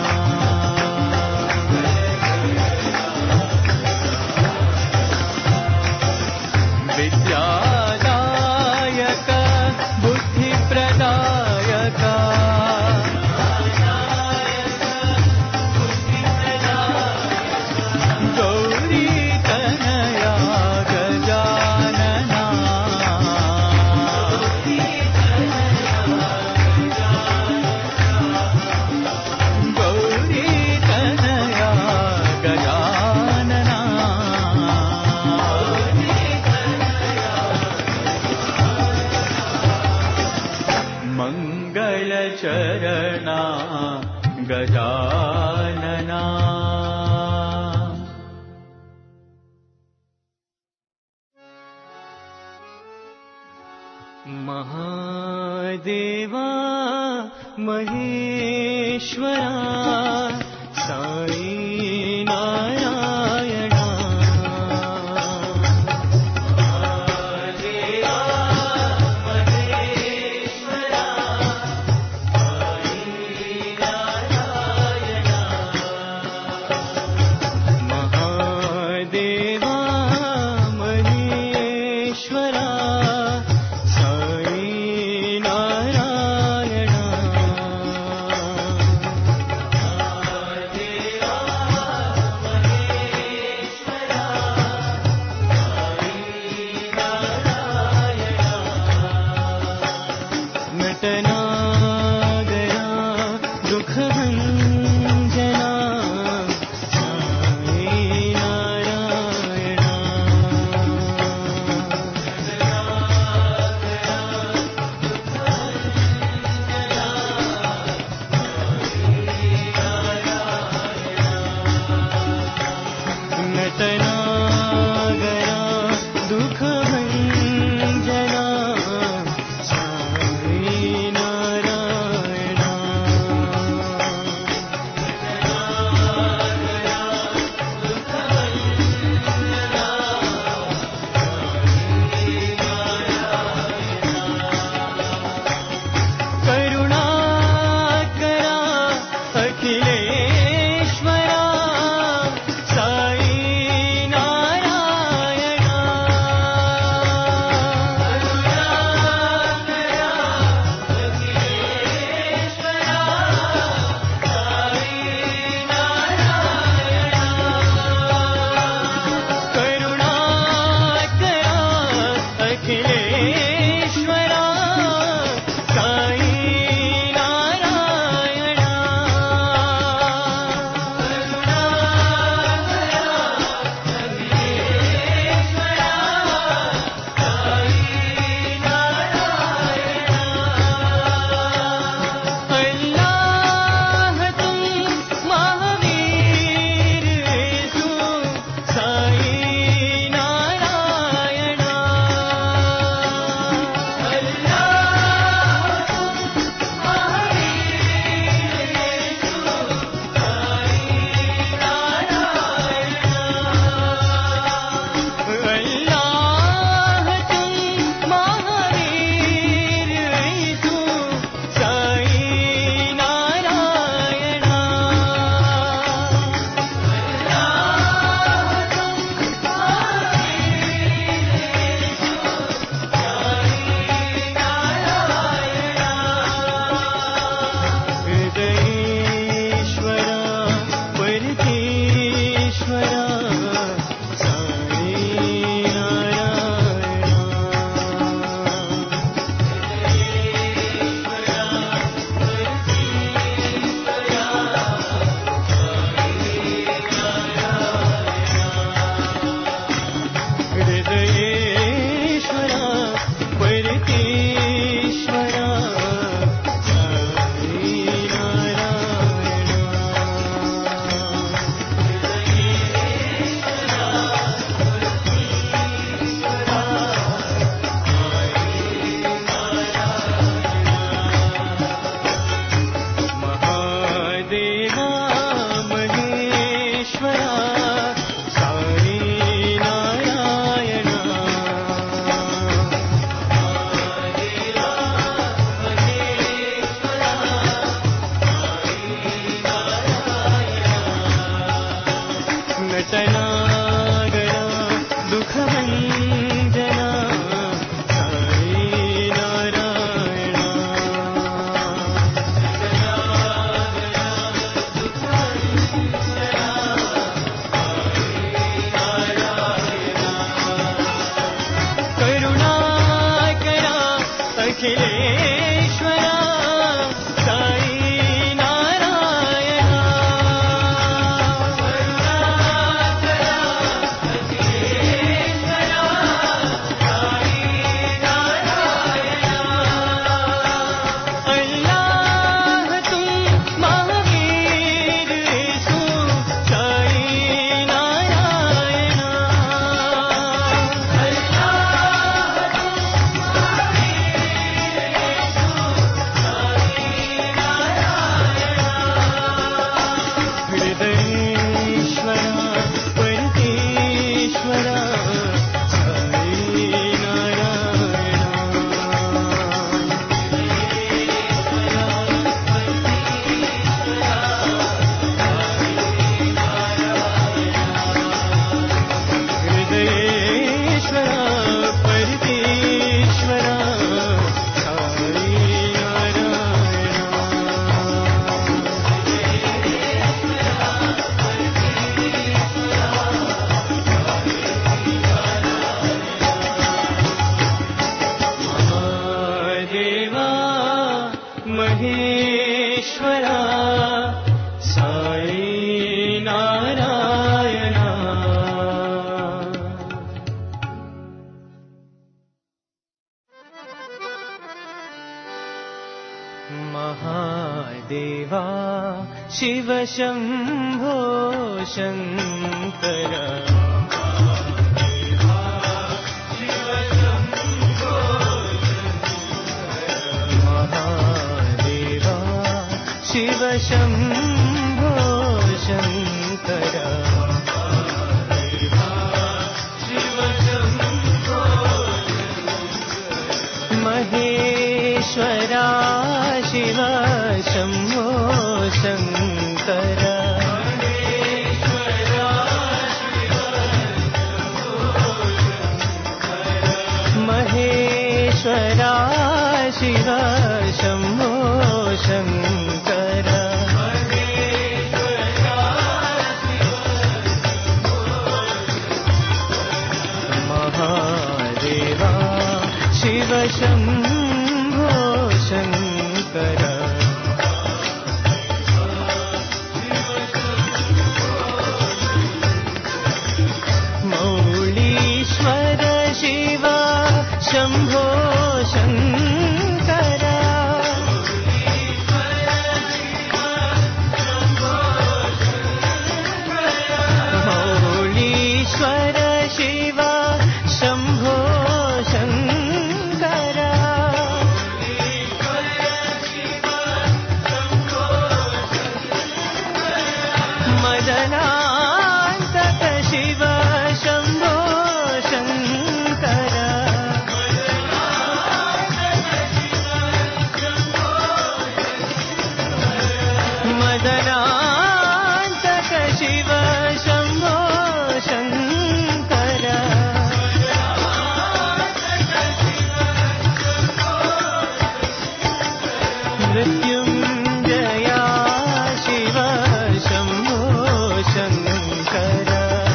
Speaker 10: विद्यादायक बुद्धिप्रदायक गौरीतनया Gajanana गौरीतनया Gajanana मङ्गलचरणा Gajanana Mahadeva Maheshwara Sai Narayana Mahadeva Maheshwara Mahadeva Maheshwara Sai Narayana
Speaker 3: करुणाकरा अखिलेश्वरा
Speaker 10: सनागरा दुःखभञ्जना Sai Narayana करुणाकरा अखिलेश्वरा Sai Narayana अल्लाह तुम महावीर यीशु साई नारायणा हृदयेश्वरा परमेश्वरा साई नारायणा हृदयेश्वरा परमेश्वरा साई नारायणा महादेवा महेश्वरा साई नारायणा महादेवा शिव शम्भो शङ्कर महादेवा शिव शम्भो शङ्कर महेश्वरा शिव शम्भो शङ्कर महेश्वरा शिव शम्भो शङ्कर महादेवा शिव शम्भो शङ्कर मौलीश्वर शिव शम्भो शङ्कर मौलीश्वर शिव शम्भो शङ्कर मदनान्तक शिव शम्भो शङ्कर मदनान्तक शिव शम्भो शङ्कर मृत्युञ्जया शिव शम्भो शङ्कर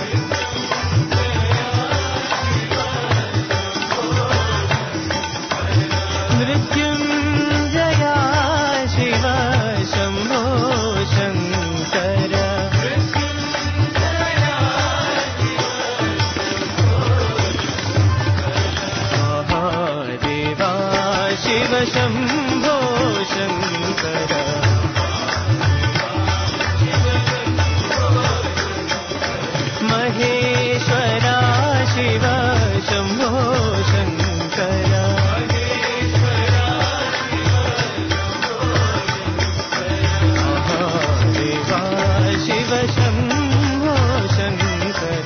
Speaker 10: मृत्युञ्जया शिव शम्भो शङ्कर महादेवा शिव शम्भो शङ्कर महेश्वरा शिव शम्भो शङ्कर महादेवा शिव शम्भो शङ्कर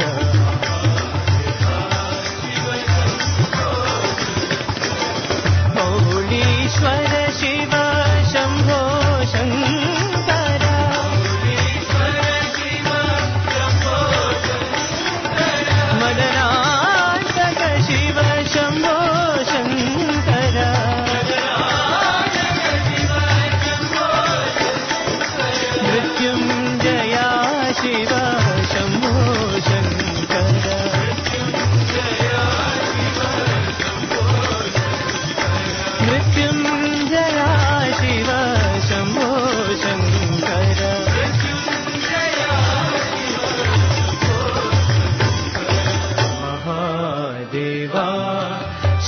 Speaker 10: मौलीश्वर शिव शम्भो शङ्कर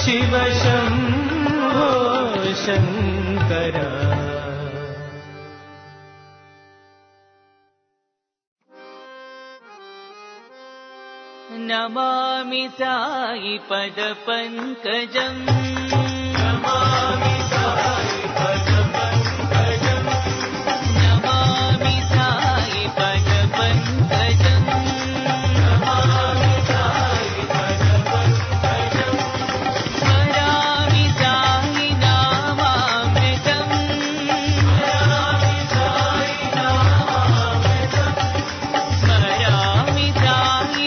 Speaker 10: शिव शम्भो शङ्कर नमामि साई पद पंकजम् नमामि साई पद पंकजम् नमामि साई पद पंकजम् नमामि साई पद पंकजम् स्मरामि साई नामामृतम् स्मरामि साई नामामृतम् स्मरामि साई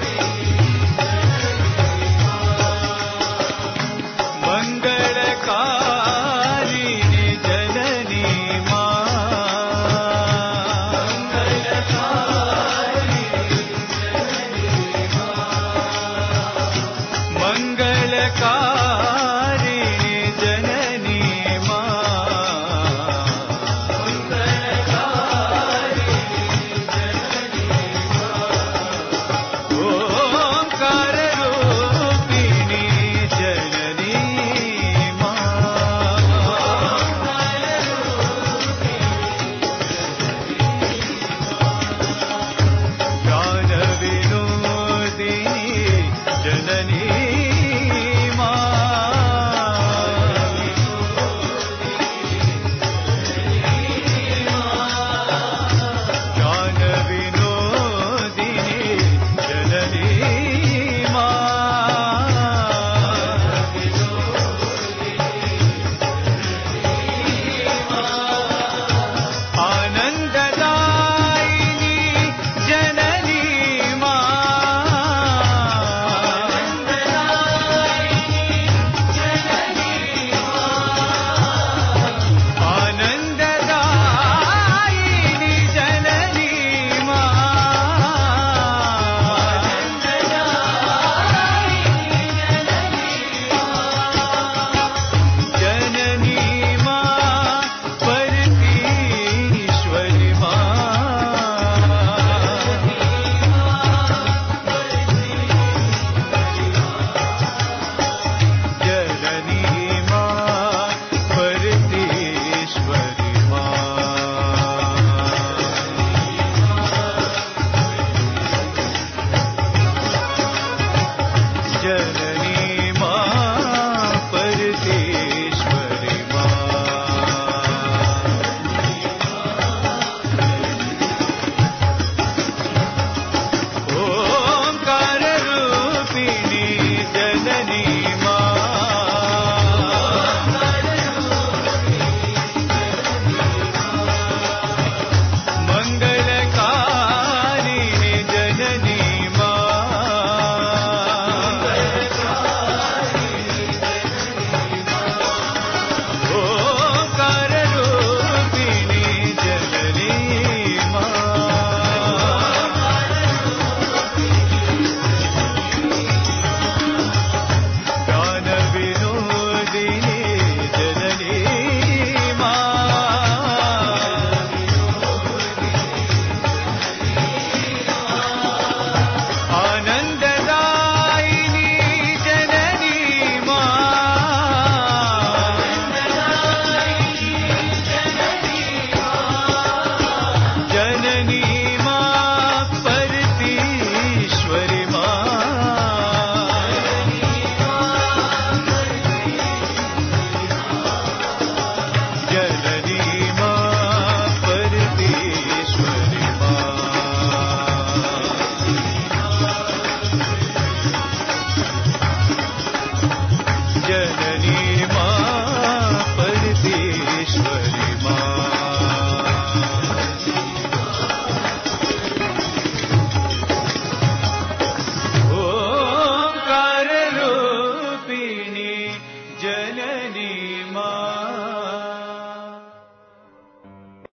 Speaker 10: मंगलका